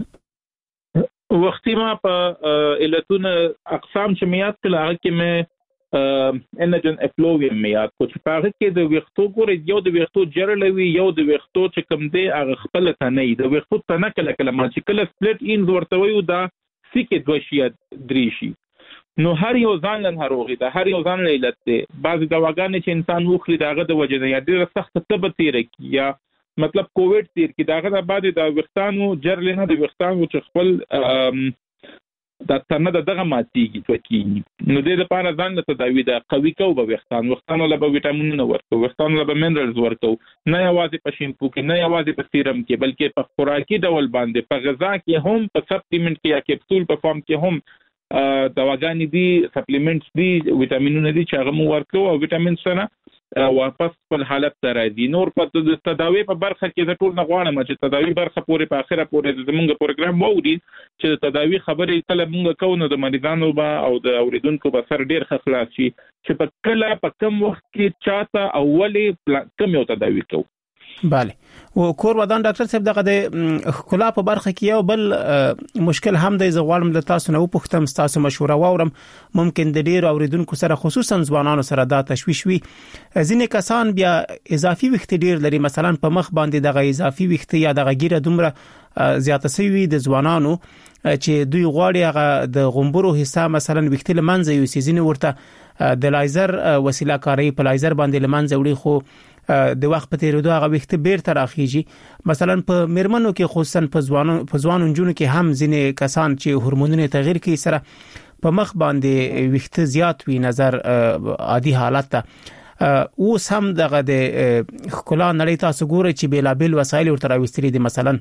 حسابيږي وختي ما په علتونه اقسام چې میات کله هغه کې مې انجن افلوویم میات کو چې هغه کې د ویښتو ګورې یو د ویښتو جرلوي یو د ویښتو چې کوم دی هغه خپل ته نه د ویښتو ته نه کله کله ما چې کله سپلټ ان ورته وي دا سکه دوشي دریشي نو هر یو ځان له ناروغي ده هر یو ځان له علت ده بعض دواګانې چې انسان وخوري داغه د وجه نه یا ډیره سخت تبه تیر کی یا مطلب کووډ تیر کی داغه د بعد د وختانو جرل نه د وختانو چې خپل د تنه دغه ماتيږي توکي نو د لپاره ځان له تداوی ده قوي کو به وختان وختانو له وټامینونه ورکو وختانو له منرالز ورکو نه یوازې په شیمپو کې نه یوازې په سیرم کې بلکې په خوراکي ډول باندې په غذا کې هم په سپلیمنت کې یا کپسول په فارم کې هم دواګانې دي سپلیمنټس دي وټامینونه دي چې هغه مو ورکو او وټامین سره واپس په حالت ته راځي نور په تداوی په برخه کې د ټول نه غواړم چې تداوی برخه پورې په اخره پورې زمونږ پروګرام ووري چې د تداوی خبرې کله مونږ کوو نو د مریضانو با او د اوریدونکو په سر ډیر خلاص شي چې په کله په کم وخت کې چاته اولي کم یو تداوی کوو بله او کور ودان ډاکټر صاحب دغه د خلا په برخه کې یو بل مشکل هم دی زغوالم د تاسو نو پختم تاسو مشوره واورم ممکن د ډیر اوریدونکو سره خصوصا ځوانانو سره دا تشویش وي ځینې کسان بیا اضافي وخت ډیر لري مثلا په مخ باندې دغه اضافي وخت یا دغه ګیره دومره زیاته سوي د ځوانانو چې دوی غواړي هغه د غومبرو حصہ مثلا وخت لمنځه یو سیزن ورته د لایزر وسیله کاری په لایزر باندې لمنځه وړي خو د وخت په تیریدو هغه وخت بیرته راخیږي مثلا په مرمنو کې خصوصا په ځوانو په ځوانو جنونو کې هم ځینې کسان چې هورمونونه تغیر کوي سره په مخ باندې وخت زیات وي نظر عادي حالت ته او سم دغه د خلا نړۍ تاسو ګورئ چې بیلابل وسایل ورته راوستري دي مثلا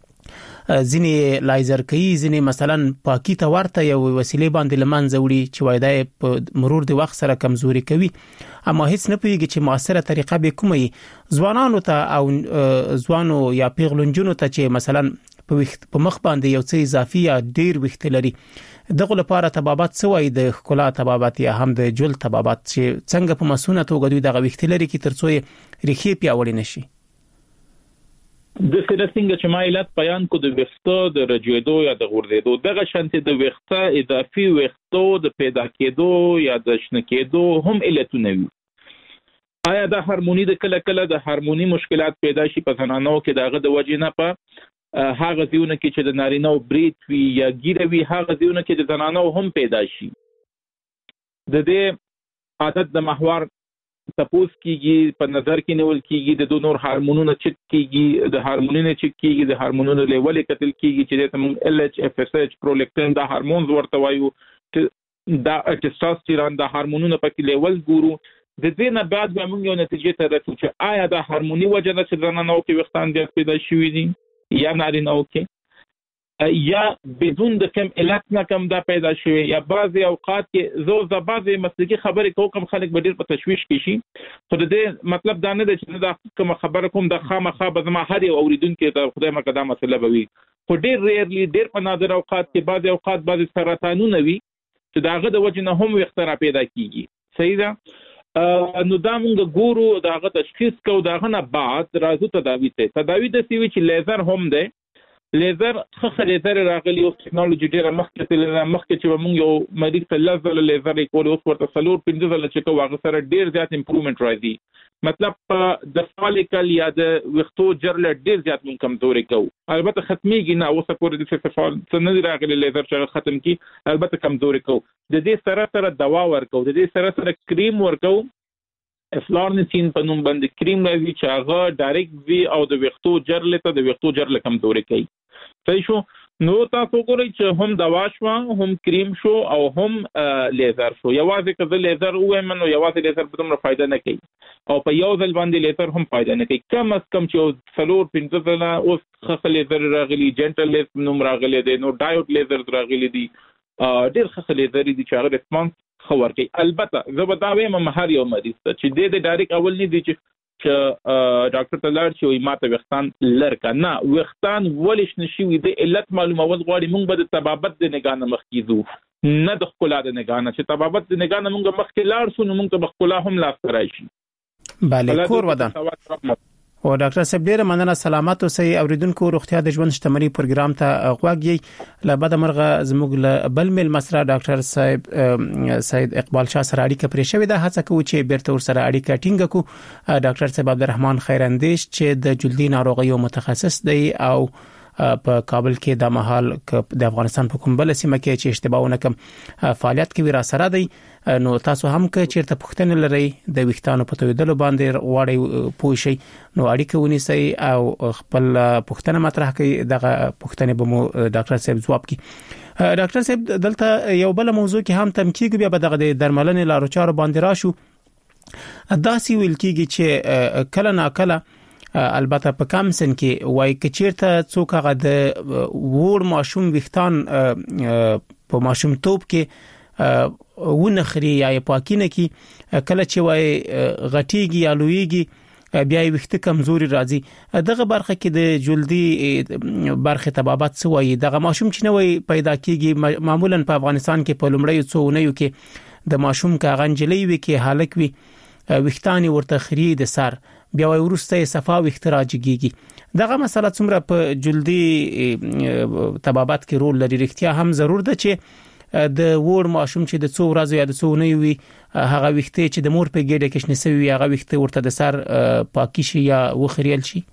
ځینې لایزر کوي ځینې مثلا پاکي ته ورته یو وسیله باندې لمنځه وړي چې وایي په مرور د وخت سره کمزوري کوي اما هیڅ نه پوهیږي چې موثره طریقه به کومه ځوانانو ته او ځوانو یا پیغلونجونو ته چې مثلا په وخت په مخ باندې یو څه اضافي یا ډیر وخت لري دغه لپاره تبابات سوای د خلا تبابات یا هم د جل تبابات چې څنګه په مسونه توګه دوی دغه وخت لري کې ترڅو ریښې پیاوړې نشي د څنګه چې ما علت بیان کو د وختو د رجویدو یا د غوردیدو دغه شانتي د وخته اضافي وختو د پیدا کېدو یا د شنه کېدو هم علتونه وي آیا د هارموني د کله کله د هارموني مشکلات پیدا شي په زنانو کې دغه د وجې نه په هغه ځونه کې چې د نارینو بریت وی یا ګیره وی هغه ځونه کې د زنانو هم پیدا شي د دې عادت د محور تپوس کیږي په نظر کې نیول کیږي د دوه نور هورمونونو چک کیږي د هورمونونو چک کیږي د هورمونونو لیول کتل کیږي چې د موږ ال ایچ اف اس ایچ پرولیکټین د هورمونز ورته وایو دا ټستوستيرون د هورمونونو په کې لیول ګورو د دې نه بعد به موږ یو نتیجه ته رسو چې آیا د هورموني وجه نه چې زنانو کې وختان زیات پیدا شوي دي یا نارینه کې یا بدون د کم علت نه کم دا پیدا شوی یا بعضی اوقات کې زو د بعضی مسلکی خبرې کو کم خلک به ډیر په تشویش کې شي خو د دې مطلب دا نه دی چې دا کوم خبره کوم د خامخا به ما هر یو اوریدونکو د خدای مقدام مسله بوي خو ډیر ریرلی ډیر په نادر اوقات کې بعضی اوقات بعضی سرطانونه وي چې داغه د وجه نه هم وختره پیدا کیږي صحیح ده نو دا موږ ګورو داغه تشخیص کو داغه نه بعد راځو تداوی ته تداوی د سیوی چې لیزر هم ده لیزر خخ لیزر راغلی او ټکنالوژي ډیره مخکې تلله مخکې چې موږ یو مریض ته لیزر لیزر کول اوس ورته سلور پنځه ځله چې کوو هغه سره ډیر زیات امپروومنت راځي مطلب د فالیکل یا د وختو جرل ډیر زیات مون کمزوري کوو البته ختميږي نه اوس پورې د فعال څه نه راغلی لیزر چې ختم کی البته کمزوري کوو د دې سره سره دوا ورکو د دې سره سره کریم ورکو فلورنسین په نوم باندې کریم راځي چې هغه ډایرکټ وی او د وختو جرل ته د وختو جرل کمزوري کوي صحیح شو نو تاسو ګورئ چې هم دوا شو هم کریم شو او هم لیزر شو. یوازې کله لیزر وایم نو یوازې لیزر په دومره فائدہ نه کوي او په یو ځل باندې لیزر هم فائدہ نه کوي. کم از کم چې څلور پنځه ځله اوس خخ لیزر راغلي، جنټل لیزر نوم راغلي دی، نو ډایوډ لیزر راغلي دي، ډېر خخ لیزر دي چې هغه ریسپانس خبر کوي. البته زه به دا وایم مهار یو مریض ته چې د دې ډایرک اول نه دي چې چې ډاکټر تلار چې وي ماته وختان لرکا نه وختان ولش نشي وي د علت معلومول غواړي. مونږ به د طبابت د نگانه مخکې نه د خپل د نگانه چې طبابت د نگانه مونږ مخکې لاړ شو نو مونږ ته بخلا هم لاس راشي. bale کور ودان او ډاکټر صاحب ډیره مننه، سلامات اوسئ. اوریدونکو روغتیا د ژوند شتمنۍ پروګرام ته غواګي له بده مرغه زموږ له بل مل مسره ډاکټر صاحب سید اقبال شاه سره اړیکه پرې شوې ده. هڅه کوو چې بیرته ور سره اړیکه ټینګ کړو. ډاکټر صاحب عبدالرحمن خیراندیش چې د جلدی ناروغیو متخصص دی او په کابل کې د مهال د افغانستان په کوم بل سیمه کې چې اشتباهونه کوم فعالیت کوي را سره دی. نو تاسو هم که چیرته پوښتنه لرئ د ویښتانو په تویدلو باندې غواړئ پوه شئ نو اړیکه ونیسئ او خپل پوښتنه مطرح کړئ. دغه پوښتنه به مو ډاکټر صاحب ځواب کړي. ډاکټر صاحب دلته یو بل موضوع کې هم تم کېږي، بیا به دغه د درملنې لارو چارو باندې راشو. داسې ویل کېږي چې کله نا کله البته په کم سن کې وای کې چیرته څوک هغه د وړ ماشوم ویښتان په ماشوم توپ کې ونخري یا پاکینه کې کله چې وای غټیږي یا لویږي بیا وخت کمزوري راځي. دغه برخه کې د جلدی برخه طبابت سوی دغه ماشوم چې نوې پیدا کیږي معمولا په افغانستان کې په لومړی څو ونیو کې د ماشوم کا غنجلې وي کې حالک وي وختانی ورته خري د سر بیا ورسته صفا وخت راځيږي. دغه مسله څومره په جلدی طبابت کې رول لري؟ رښتیا هم ضرور ده چې د وړ ماشوم چې د څو ورځې یا د څو نه وي هغه وخته چې د مور په ګډه کې شنسوي هغه وخته ورته د سر پاکي شي یا وخریل شي.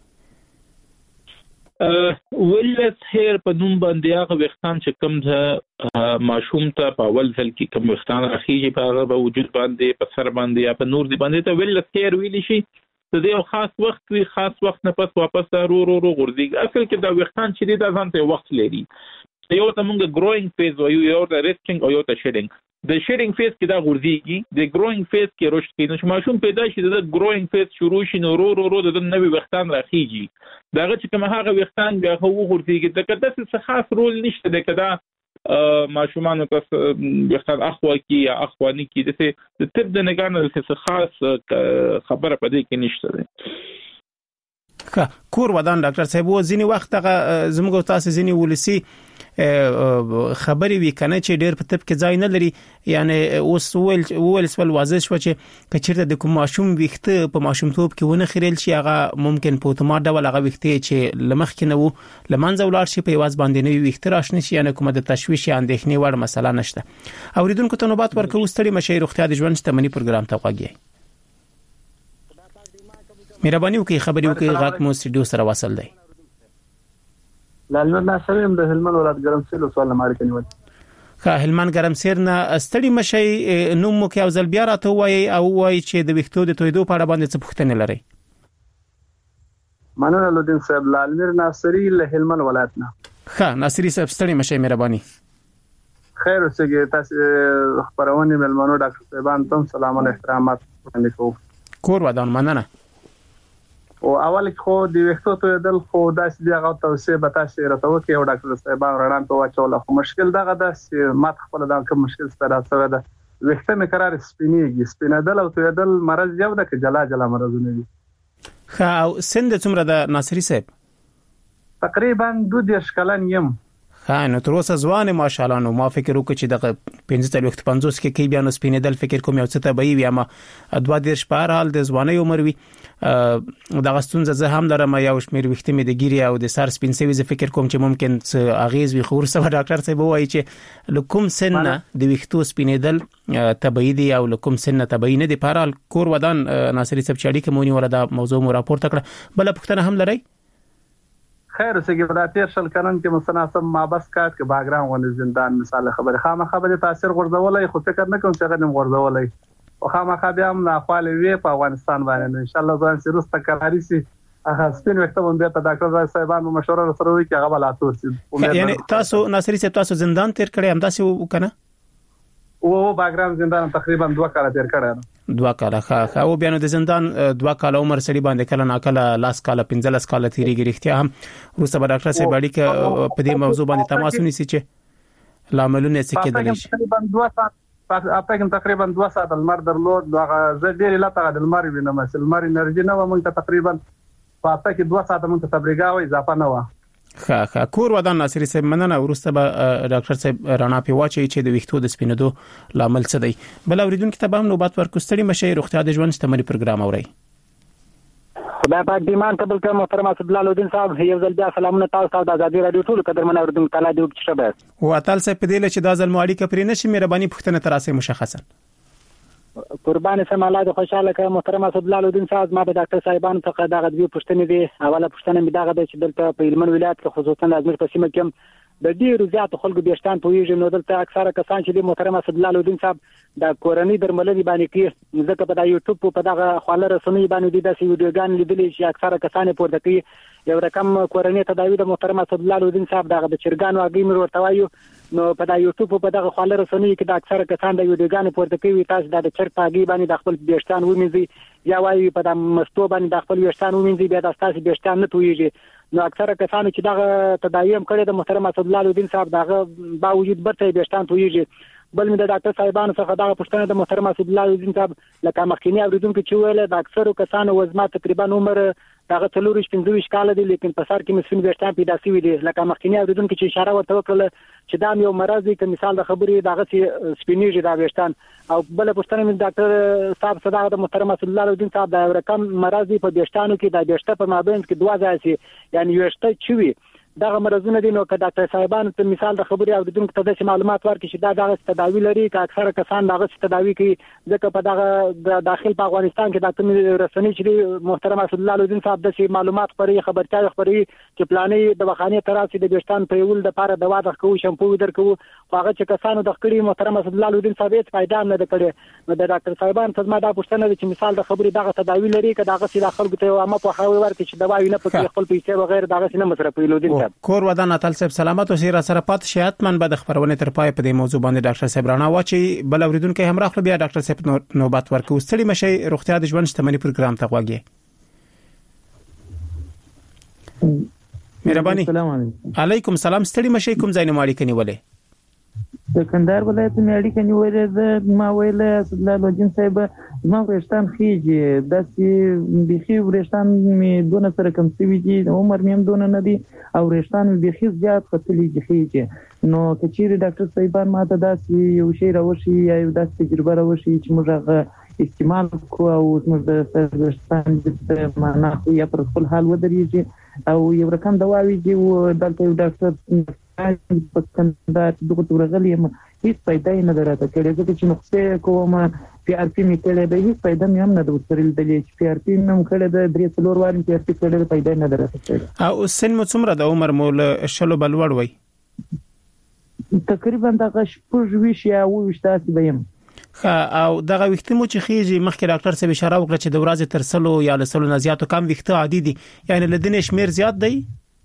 ولس هیر په نوم باندې هغه وختان چې کوم د ماشوم ته په اول ځل کې کوم وختان راخیږي په هغه وجود باندې په سر باندې یا په نور دی باندې ته ولس هیر ویل شي د دې خاص وخت وی خاص وخت نه پس واپس رو رو رو غورځي. اصل کې دا وختان چې د ځان ته وخت لري. یو ته موږ گروینګ فیز او یو ته ریسټینګ او یو ته شیډینګ. د شیډینګ فیز کې دا غورځيږي، د گروینګ فیز کې رشد کوي. نو ماشوم پیدا شي د گروینګ فیز شروع شي نو رو رو رو د نوې وختان راخیږي. داغه چې کوم هغه وختان بیا خو غورځيږي. د کده څه خاص رول نشته د کده ماشومان ته وختان اخوا کی یا اخوانی کی د څه تر د نگانه څه خاص خبره پدې کې نشته ده. کور ودان ډاکټر صاحب و ځینی وخت هغه زموږ تاسو ځینی ولسی خبري وی کنه چې ډېر په طب کې ځای نه لري. یعنی اوس ول ول سوال واضح شو چې کچیرته د کوم ماشوم ویخته په ماشوم توپ کې ونه خریل شي هغه ممکن په اتومات ډول هغه ویخته چې لمخ کې نه وو لمنځه ولار شي په یواز باندې نه ویخته راشنه شي. یعنی کومه د تشویش یا اندېښنې وړ مسله نشته. اوریدونکو ته نوبات ورکو ستړي مشه روغتیا د ژوند شتمنۍ پروګرام ته غواګي. مهرباني وکړئ خبري وکړئ غاک مو سټډیو سره وصل دی. لالمر ناصر هم د هلمند ولایت ګرمسیر سوال لمړ کنيول. خا هلمند ګرمسیر نه ستړي مشي نو مو کې او ځل بیا راته وایي او وایي چې د وختو د تویدو په اړه باندې څه پوښتنه لري؟ مننه لودین صاحب. لالمر ناصری له هلمند ولایت نه. خا ناصری صاحب ستړي مشي مهرباني. خیر اوسه تاسو خبرونه ملمنو ډاکټر صاحبان تم سلام او احترامات وړاندې کوم. کور ودان مننه. او اول خو د وختو ته دل خو داسې دی هغه توسه به تاسو راته وکي او ډاکټر صاحب رڼان ته واچول خو مشکل دغه داسې مات خپل دا کوم مشکل ستاره سره ده. وخته مې قرار سپینېږي سپینېدل او ته دل مرز یو د جلا جلا مرزونه دي. خا او سند څومره د ناصری صاحب؟ تقریبا دوه دیرش کلن یم. خا نو تر اوسه ځوان ماشاءالله. نو ما فکر وکړ چې د پنځه وخت پنځوس کې کې بیا نو سپینېدل فکر کوم یو څه ته به وي ما دوه دیرش په هر حال د ځواني عمر وي. دا غستون زه هم لرم یو شمیر وخت مې د ګيري او د سر سپین سوي زه فکر کوم چې ممکن څه اغیز وي. خو سره ډاکټر صاحب وایي چې لکم سن د وختو سپینېدل تبعیدي او لکم سن تبعین دي. په هر حال کور ودان ناصری صاحب چاړي کومونی وردا موضوع مو راپورته کړه. بل پښتنه هم لري؟ خیر اوسه دا تیر شل کلن کې متناسب ما بس کات کې باګرام ونه زندان مثال خبره خامہ خبره تاثیر غورځولای خو فکر نه کوم چې غنم غورځولای او خامہ بیا هم نه خپل وی په افغانستان باندې ان شاء الله ځان سره ستقراري سي هغه سپین وخت باندې ته ډاکټر صاحبانو مشوره سره وی چې هغه بل اتور سي. یعنی تاسو ناصری صاحب تاسو زندان تیر کړی همداسې وکنه؟ او باګرام زندان تقریبا دوه کاله تیر کړی. دوه کاله ښه او بیا نو د زندان دوه کاله عمر سړي باندې کله ناکله لاس کاله پنځلس کاله تیریږي. رښتیا هم وروسته به ډاکټر صاحب اړیکه په دې موضوع باندې تماس ونیسي چې لاملونه څه کېدلی شي. تقریبا دوه ساعت اپا تقریبا دوه ساعت المر درلود هغه زه ډېر لا تغه د المر وینم چې المر انرژي نه و مونږ ته تقریبا په اپا کې دوه ساعت مونږ ته تبلیغاوي اضافه نه و. ښه ښه کور ودان ناصری صاحب مننه. وروسته به ډاکټر صاحب رانا په واچي چې د ویښتو د سپینېدو لامل څه دی. بل اوریدونکو ته به هم نوبت ورکو. ستړي مشي روغتیا د ژوند شتمنۍ پروګرام اوري. خدای پاک دې مان قبل کړه. محترم اسد الله لودین صاحب یو ځل بیا سلامونه تاسو ته د ازادي رادیو ټول قدرمن اوریدونکو تعالی دې وکړي شبه. او اتل صاحب په دې چې د ځل ماړی کپري نشي مهرباني پښتنه تراسه مشخصا قربان سم الله د خوشاله کړه. محترم اسد الله لودین صاحب ما به ډاکټر صاحبانو څخه دا غوډي پښتنې دي. اوله پښتنه می دا غوډه چې دلته په هلمند ولایت کې خصوصا د ازمیر په سیمه کې د ډیرو زیات خلکو بیشتان پویږي. نو دلته اکثره کسان چې د محترم اسد الله لودین صاحب د کورنۍ درملنې باندې کې ځکه په د یوټیوب په دغه خواله رسنۍ باندې د داسې ویډیوګان لیدلې چې اکثره کسان پورته کوي یو رقم کورنۍ تداوی د محترم اسد الله لودین صاحب دغه د چرګانو اګیم ورته وایو. نو په د یوټیوب په دغه خواله رسنۍ کې د اکثره کسان د ویډیوګان پورته کوي تاسو د چرګ پاګي باندې د خپل بیشتان ومنځي یا وایي په د مستو باندې د خپل بیشتان ومنځي بیا د تاسو بیشتان نه تویږي. نو اکثره کسانو چې دغه تداوی هم کړی د محترم اسد الله لودین صاحب دغه باوجود برته بیشتان تویږي. بل مې د ډاکټر صاحبانو څخه دغه پوښتنه د محترم اسد الله لودین صاحب لکه مخکینی اوریدونکو چې ویل د اکثرو کسانو وزما تقریبا عمر دغه څلور پنځه کال دی لیکن په سر کې مسفین بیشتان پیدا شوی دی. لکه مخکینی اوریدونکو چې اشاره ورته وکړه چې دا یو مرض دی که مثال د خبرې دغه سپینیږي دا بیشتان. او بل پوښتنه مې ډاکټر صاحب صداقت د محترم اسد الله لودین صاحب دا رقم مرض دی په بیشتانو کې د بیشته په مابین کې دوه ځای سي یعنی یوشته چوي دغه مرزونه دي. نو که ډاکټر صاحبانو ته مثال د خبرې اوریدونکو ته د معلومات ورکړي چې دا دغه تداوی لري که اکثره کسان دغه تداوی کوي ځکه په دغه د داخل په افغانستان کې د کوم رسنۍ چې محترم اسد الله لودین صاحب د معلومات پرې خبرتیا خبرې چې پلانې د وخانه تراسي د بیشتان په یول د لپاره دوا د خو شمپو درکو خو هغه چې کسانو د خکړې محترم اسد الله لودین صاحب هیڅ فائدہ نه کړي. نو د ډاکټر صاحبان ته ما دا پوښتنه چې مثال د خبرې دغه تداوی لري که دغه چې داخل ته امه په خو ورکړي چې دوا نه پکې خپل پیسې وغیرہ دغه نه مصرف لودین صاحب. کور ودان اتل صاحب سلامت اوسئ. را سره پات شي من بعد خبرونه تر پای په دې موضوع باندې ډاکټر صاحب رانا واچي. بل اوریدونکو هم راخلو بیا ډاکټر صاحب نوبت ورکو. ستړي مشي روغتیا د ژوند شتمنۍ پروګرام ته غواګي. مهرباني. السلام علیکم. علیکم السلام. ستړي مشي کوم ځای نه ماړی کني ولې د کندهار ولایت نه اړیکه نیولې ده. ما ویل اسد الله لودین صاحب ما ورشتان خيږي داسې بيخي ورشتان می دونه سره کم سوي دي عمر مې هم دونه نه دي او ورشتان می بيخي زیات خطلې خيږي. نو کچېری ډاکټر صاحبان ما ته داسې یو شی راوشي یا یو داسې تجربه راوشي چې موږ هغه استعمال کو او موږ د ورشتان د معنا خو یا پر خپل حال ودرېږي او یو رقم دواوي دي او دلته یو ډاکټر په کندهار دغه تورغلي هیڅ فائدہ نه درته کړي ځکه چې نقصې کوم پی آر پی می کړي به هیڅ فائدہ مې هم نه درتل دي چې پی آر پی مې کړي د درې څلور واري پی آر پی کړي فائدہ نه درته کړي. او سن مو څومره د عمر مول شلو بلوړ وای تقریبا دغه شپږ ویش یا ویش تاسو بیم. او دغه وختمو چې خيږي مخکې ډاکټر صاحب اشاره وکړه چې د ورځې تر سلو یا لسلو نه زیاتو کم وخت عادي دي یعنی لدنه شمیر زیات دی.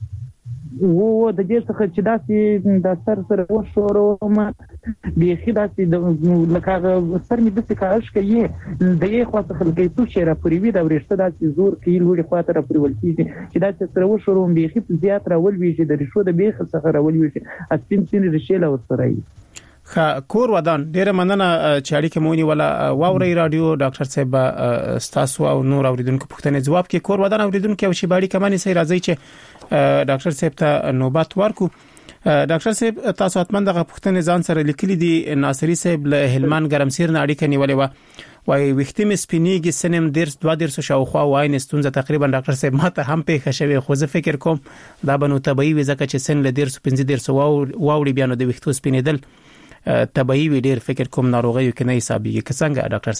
وو د دې څخه چې داسې د سر سره وشورو ما بيخي داسې د لکه سر می د څه کارش کوي د یې خاصه خلګي تو چې را پوری وي دا ورشته داسې زور کوي لوري خاطر پوری ولکې چې داسې سره وشورو بيخي زیات راول وي چې د رشوه د بیخ څخه راول وي اسپین سین رشیل او سره خا کور ودان ډیره مننه چې اړیکه مونږ ولا واوري رادیو ډاکټر صاحب ستاسو او نور اوریدونکو پوښتنه جواب کې کور ودان اوریدونکو او شی باندې کمانې سي راځي چې ډاکټر صاحب ته نوبت ورکو. ډاکټر صاحب تاسو اتمن دغه پوښتنه ځان سره لیکلي دي. ناصری صاحب له هلمند ګرمسیر نه اړیکه نیولې و وای وختیم سپینیږي سنم درس دوه درس شاوخوا وای نستونزه تقریبا ډاکټر صاحب ماته هم په خښوي خو زه فکر کوم دا بنو طبيعي وزکه چې سن له درس پنځه درس واوړي بیا نو د وختو سپینیدل طبيعي وي ډیر فکر کوم ناروغي کې نه حسابيږي که څنګه ډاکټر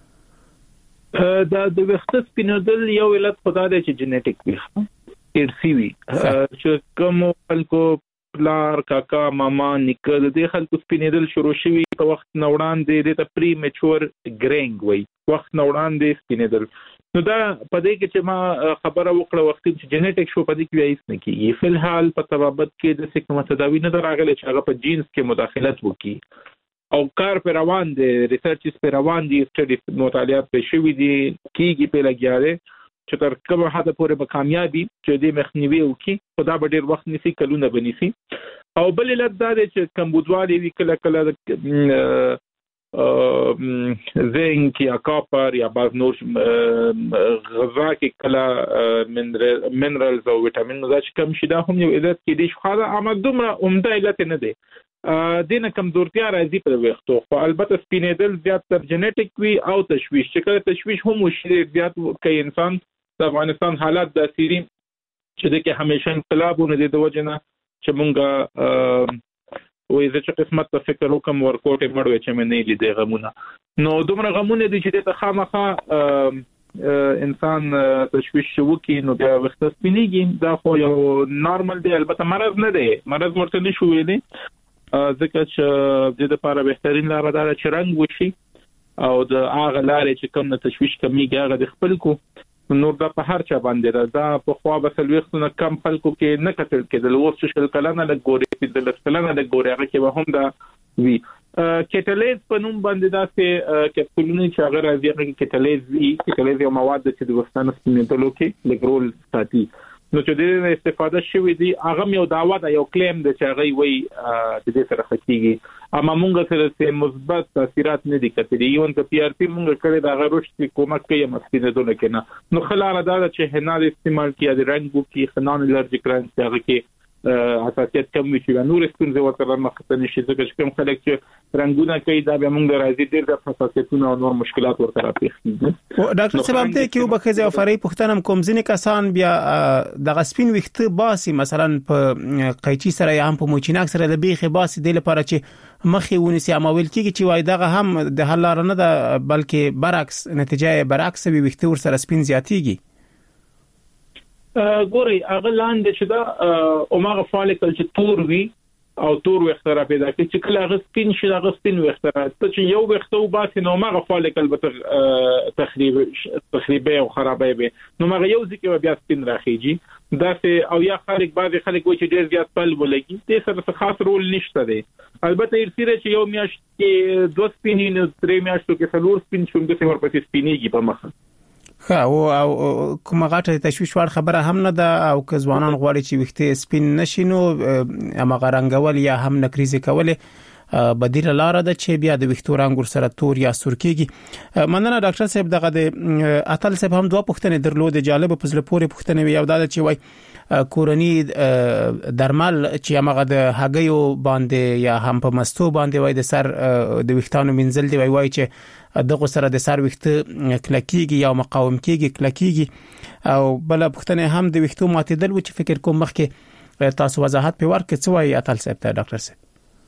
صاحب دا د وخت سپینیدل یو علت خدا د جنیټیک وي ارثي وي چې کوم خلکو پلار کاکا ماما نیکه د دې خلکو سپینیدل شروع شوي په وخت نوړان دي د پری میچور ګرینګ وي وخت نوړان دي سپینیدل نو دا په دې کې چې ما خبره وکړه وخت چې جنټیک شو په دې کې هیڅ نه کیږي په الحال په تبابت کې د سکه تداوی نه راغلي چې هغه په جینز کې مداخلت وکړي او کار پر روان دي ریسرچز پر روان دي سټډي مطالعات په شوي دي کیږي په لګیاره چې تر کومه حد پورې به کامیابی چې دې مخنیوي وکړي خدا به ډیر وخت نسی کلونه بنسي او بل لږ دا چې کمبودوالي وی کله کله زنک یا کاپر یا بعض نور غذا کې کله منرالز او ویټامین دا چې کم شي دا هم یو علت کې دي خو دا عمل دومره عمده علت نه دی دینه کمزورتیا راځي په وختو خو البته سپینېدل زیات تر جنټیک وی او تشویش چې کله تشویش هم وشي زیات کوي انسان د افغانستان حالات د سيري چې د کې همیشه انقلابونه د وجنه چې مونږه وې چې قسمت ته فکر وکم ورکوټ مړوي چې مې نه لیدې غمونه نو دومره غمونه دي چې د خامخا انسان تشویش شو کې نو بیا وخت سپینېږي دا خو یو نارمل دی البته مرض نه دی مرض ورته نشو ویلې ځکه چې د لپاره بهترین لار دا چې رنگ وشي او د هغه لارې چې کوم تشویش کمیږي هغه د خپل کو نور دا په هر چا باندې دا په خوا بسلوختونه کم خلکو کې نه کتل کېدل اوس چې شل کلنه له ګوري په د کلنه له ګوري هغه کې هم دا وی کټالیز په نوم باندې دا چې کپسولونه چې هغه راځي هغه کټالیز وی کټالیز یو مواد چې د وستانه سپینېدلو کې لګرول ساتي نو چې د استفاده شوی دی هغه یو داوا دا یو کلیم د چې هغه وی د دې سره خکېږي اما مونږ سره چې مثبت تاثیرات نه دي کتلي یو ان پی ار پی مونږ کړی دا غروش چې کومک کوي مسکینه دونه کنه نو خلاره دا چې هنال استعمال کیه د رنگو کې خنان الرجیک رنګ چې هغه کې حساسیت کم وي چې نور ستونزې ورته مخته نشي ځکه چې کوم خلک چې رنگونه کوي دا به موږ راځي ډېر د حساسیتونو او نور مشکلات ورته راپېښ او ډاکټر صاحب دې کې وبخښه او فرې پښتنم کوم ځینې کسان بیا د غسپین وخت باسي مثلا په قیچي سره یا هم په موچیناک سره د بیخي باسي د لپاره چې مخې ونیسي عمل کیږي چې وای دغه هم د حل لار نه ده بلکې برعکس نتیجه برعکس وي وخت ور سره سپین زیاتیږي ګوري هغه لاندې چې دا اومغه فالیکل چې تور وي او تور وختره پیدا کوي چې کله هغه سپین شي هغه سپین وختره ته چې یو وختو باسي نو هغه فالیکل به تخریب تخریبي او خرابې به نو هغه یو ځکه بیا سپین راخیږي دا چې او یا خلک بعضي خلک وایي چې ډېر زیات پل ولګي دې سره خاص رول نشته دی البته ارسیره چې یو میاشت کې دوه سپینې نو درې میاشتو کې څلور سپین شوم د څور پسې سپینېږي په مخه خا او کومه غاټه تشویش وړ خبره هم نه ده او که ځوانان غواړي چې وخته سپین نشي نو امغه رنگول یا هم نکریزه کول بدیل لار ده چې بیا د وختو رنگ سره تور یا سور کیږي مننه ډاکټر صاحب دغه د اتل صاحب هم دوه پوښتنې درلود جالب په زله پورې پوښتنې یو دا چې وای کورنی درمل چې هغه د هګیو باندې یا هم په مستو باندې وای د سر د وختانو منزل دی وای وای چې دغه سره د سر وخت کلکیږي یا مقاوم کیږي کلکیږي او بل پوښتنه هم د وختو ماتیدل و چې فکر کوم مخکې تاسو وضاحت په ورکه څه وای اتل صاحب ته ډاکټر صاحب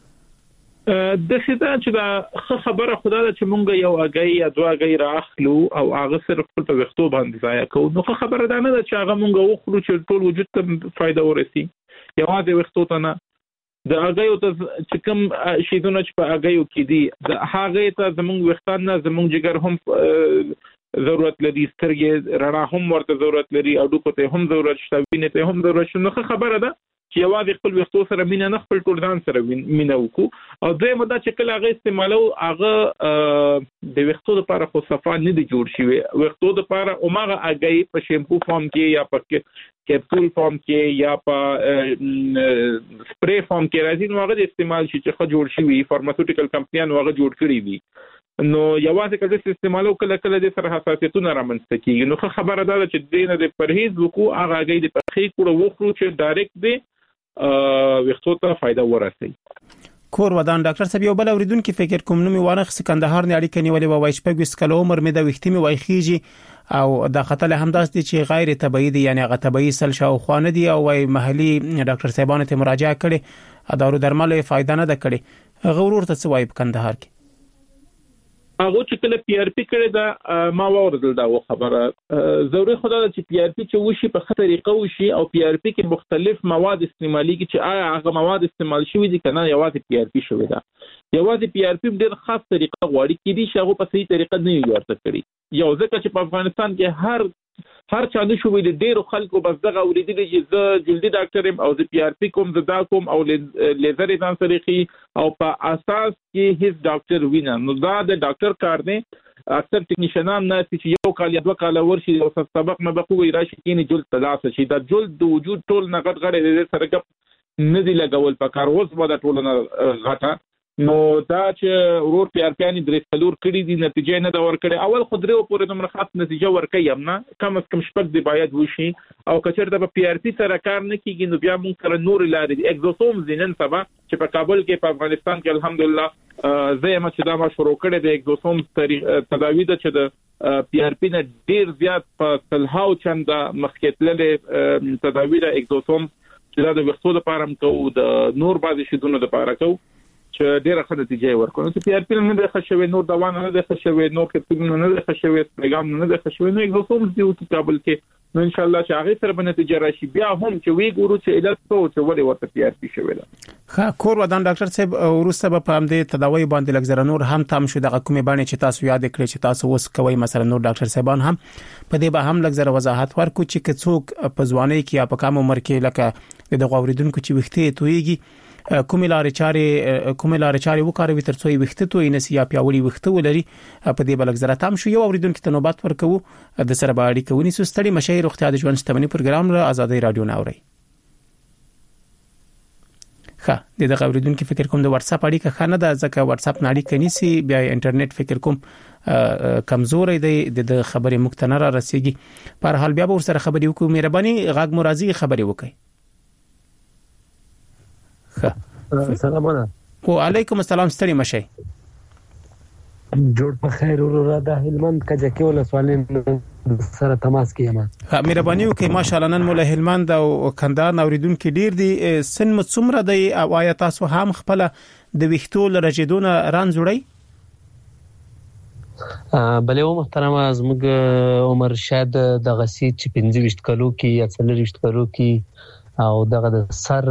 د سیدا چې دا خبره خدای ته چې مونږ یو اگې یا دوه اگې راخلو او هغه سره خپل په وختو باندې ځای کوو نو خبره ده نه چې هغه مونږ وخورو چې ټول وجود ته فائدہ ورسي یوازې وختو ته نه د هغه ته چې کوم شیدونه چې په هغه کې دي د هغه ته زمونږ وختان نه زمونږ جګر هم ضرورت لري سترګې رڼا هم ورته ضرورت لري او ډوکو ته هم ضرورت شته وینې ته هم ضرورت شته نو خبره ده چې یوازې خپل وختو سره مینه نه خپل ټول ځان سره مینه وکړو او دوی مده چې کله هغه استعمالو هغه د وختو لپاره خو صفه نه دی جوړ شوی وختو لپاره اومغه هغه په شیمپو فارم کې یا په کپسول فارم کې یا په سپری فارم کې راځي نو هغه استعمال شي چې خو جوړ شوی فارماسیوټیکل کمپنیانو هغه جوړ کړی وي نو یوازې کله چې استعمالو کله کله د سره حساسیتونه رامنځته کیږي نو خبره ده چې دینه د پرهیز وکړو هغه هغه د پخې کړو وخورو چې ډایرکټ دی وختو ته فائدہ ورسي کور ودان ډاکټر صاحب یو بل اوریدونکو فکر کوم نو می وانه کندهار نه اړیکه نیولې و وایي شپږ ویس کله عمر می د وختي می وای خيږي او د خطر هم داس دي چې غیر طبيعي دي یعنی هغه طبيعي سل شاو خوانه دي او وای محلي ډاکټر صاحبانه ته مراجعه کړي دارو درمل فائدہ نه ده کړي غورور ته څه وای په کندهار کې هغه چې کله پی آر پی کړی دا ما واردل دا خبره ضروري خدای چې پی آر پی چې وشي په خطر طریقه وشي او پی آر پی کې مختلف مواد استعمالي کې چې آیا هغه مواد استعمال شوی دي کنه یوازې پی آر پی شوی دا یوازې پی آر پی ډېر خاص طریقه غواړي کې دي چې هغه په صحیح طریقه نه ورته کړی یو ځکه چې په افغانستان کې هر هر چا نشو ویل ډیرو خلکو بس دغه اوریدلې چې زه جلدی ډاکټر ام او د پی آر پی کوم زدا کوم او لیزر ځان سریخي او په اساس کې هیڅ ډاکټر وینا نو دا د ډاکټر کار دی. اکثر ټکنیشنان نه چې یو کال یا دوه کال ورشي او سبق مبقو وی راشي کینی جلد تلاسه شي دا جلد د وجود ټول نغټ غړي د سره نه دی لګول په کار اوس به د ټول نه غټه نو دا چې ورور پی آر پی ان درې څلور کړي دي نتیجه نه دا ور کړي اول خدای او پورې د مرخص نتیجه ور کوي امنا کم از کم شپږ دی باید وشي او کچر د پی آر پی سره کار نه کیږي نو بیا موږ سره نور لارې دي اگزوسوم زینن سبا چې په کابل کې په افغانستان کې الحمدلله زه ما چې دا ما شروع کړی د اگزوسوم تداوی د چې د پی آر پی نه ډیر زیات په تلهاو چند مخکېتلې تداوی د اگزوسوم چې د وختو لپاره هم کوو د نور بعضی شیدونو لپاره کوو چې ډیره ښه نتیجه ورکړي نو پی آر پی نه د خښوي نور دوا نه د خښوي نور کې نه د خښوي پیغام نه د خښوي نو اگزوسوم دی او کابل کې نو ان شاء الله چې هغه سره به نتیجه راشي بیا هم چې وی ګورو چې علت څه او چې ولې ورته پی آر پی شوی ده. ښه کور ودان ډاکټر صاحب ورسته په همدې تداوی باندې لګزر نور هم تام شو د کومې باندې چې تاسو یاد کړئ چې تاسو اوس کوي مثلا نور ډاکټر صاحبان هم په دې به هم لګزر وضاحت ورکو چې کڅوک په ځواني کې یا په کم عمر کې لکه د غوړیدونکو چې وخته تويږي کومې لارې چارې کومې لارې چارې وکاروي ترڅو یې وخته توي نسی یا پیاوړي وخته ولري په دې بلک زره تام شو یو اوریدونکو ته نوبات ورکو د سره باندې کوي نو ستړي مشي روغتیا د ژوند شتمنۍ پروګرام له آزادۍ رادیو ناوړي. ښه د دغه اوریدونکو فکر کوم د واتس اپ اړیکه خانه د ځکه واتس اپ ناړي کني سي بیا انټرنیټ فکر کوم کمزورې دی د خبرې مختنره رسیږي پر حال بیا به سره خبرې وکړو مهرباني غاګ مرضی خبرې وکړي. السلام علیکم. وعلیکم السلام ستړي مشي. جوړ په خیر ورو د هلمند کجه کې ول سوالین سره تماس کیما. ها مهرباني وکي ماشاءالله نن مولا هلمند او کندهار اوریدونکو ډیر دي سن مڅومره دی او آیا تاسو هم خپل د ویختو لرجیدونه ران جوړی؟ بلې و محترمه زموږ عمر شاید د غسیت چې پنځه ویشت کلو کې یا څلور ویشت کلو کې او دغه د سر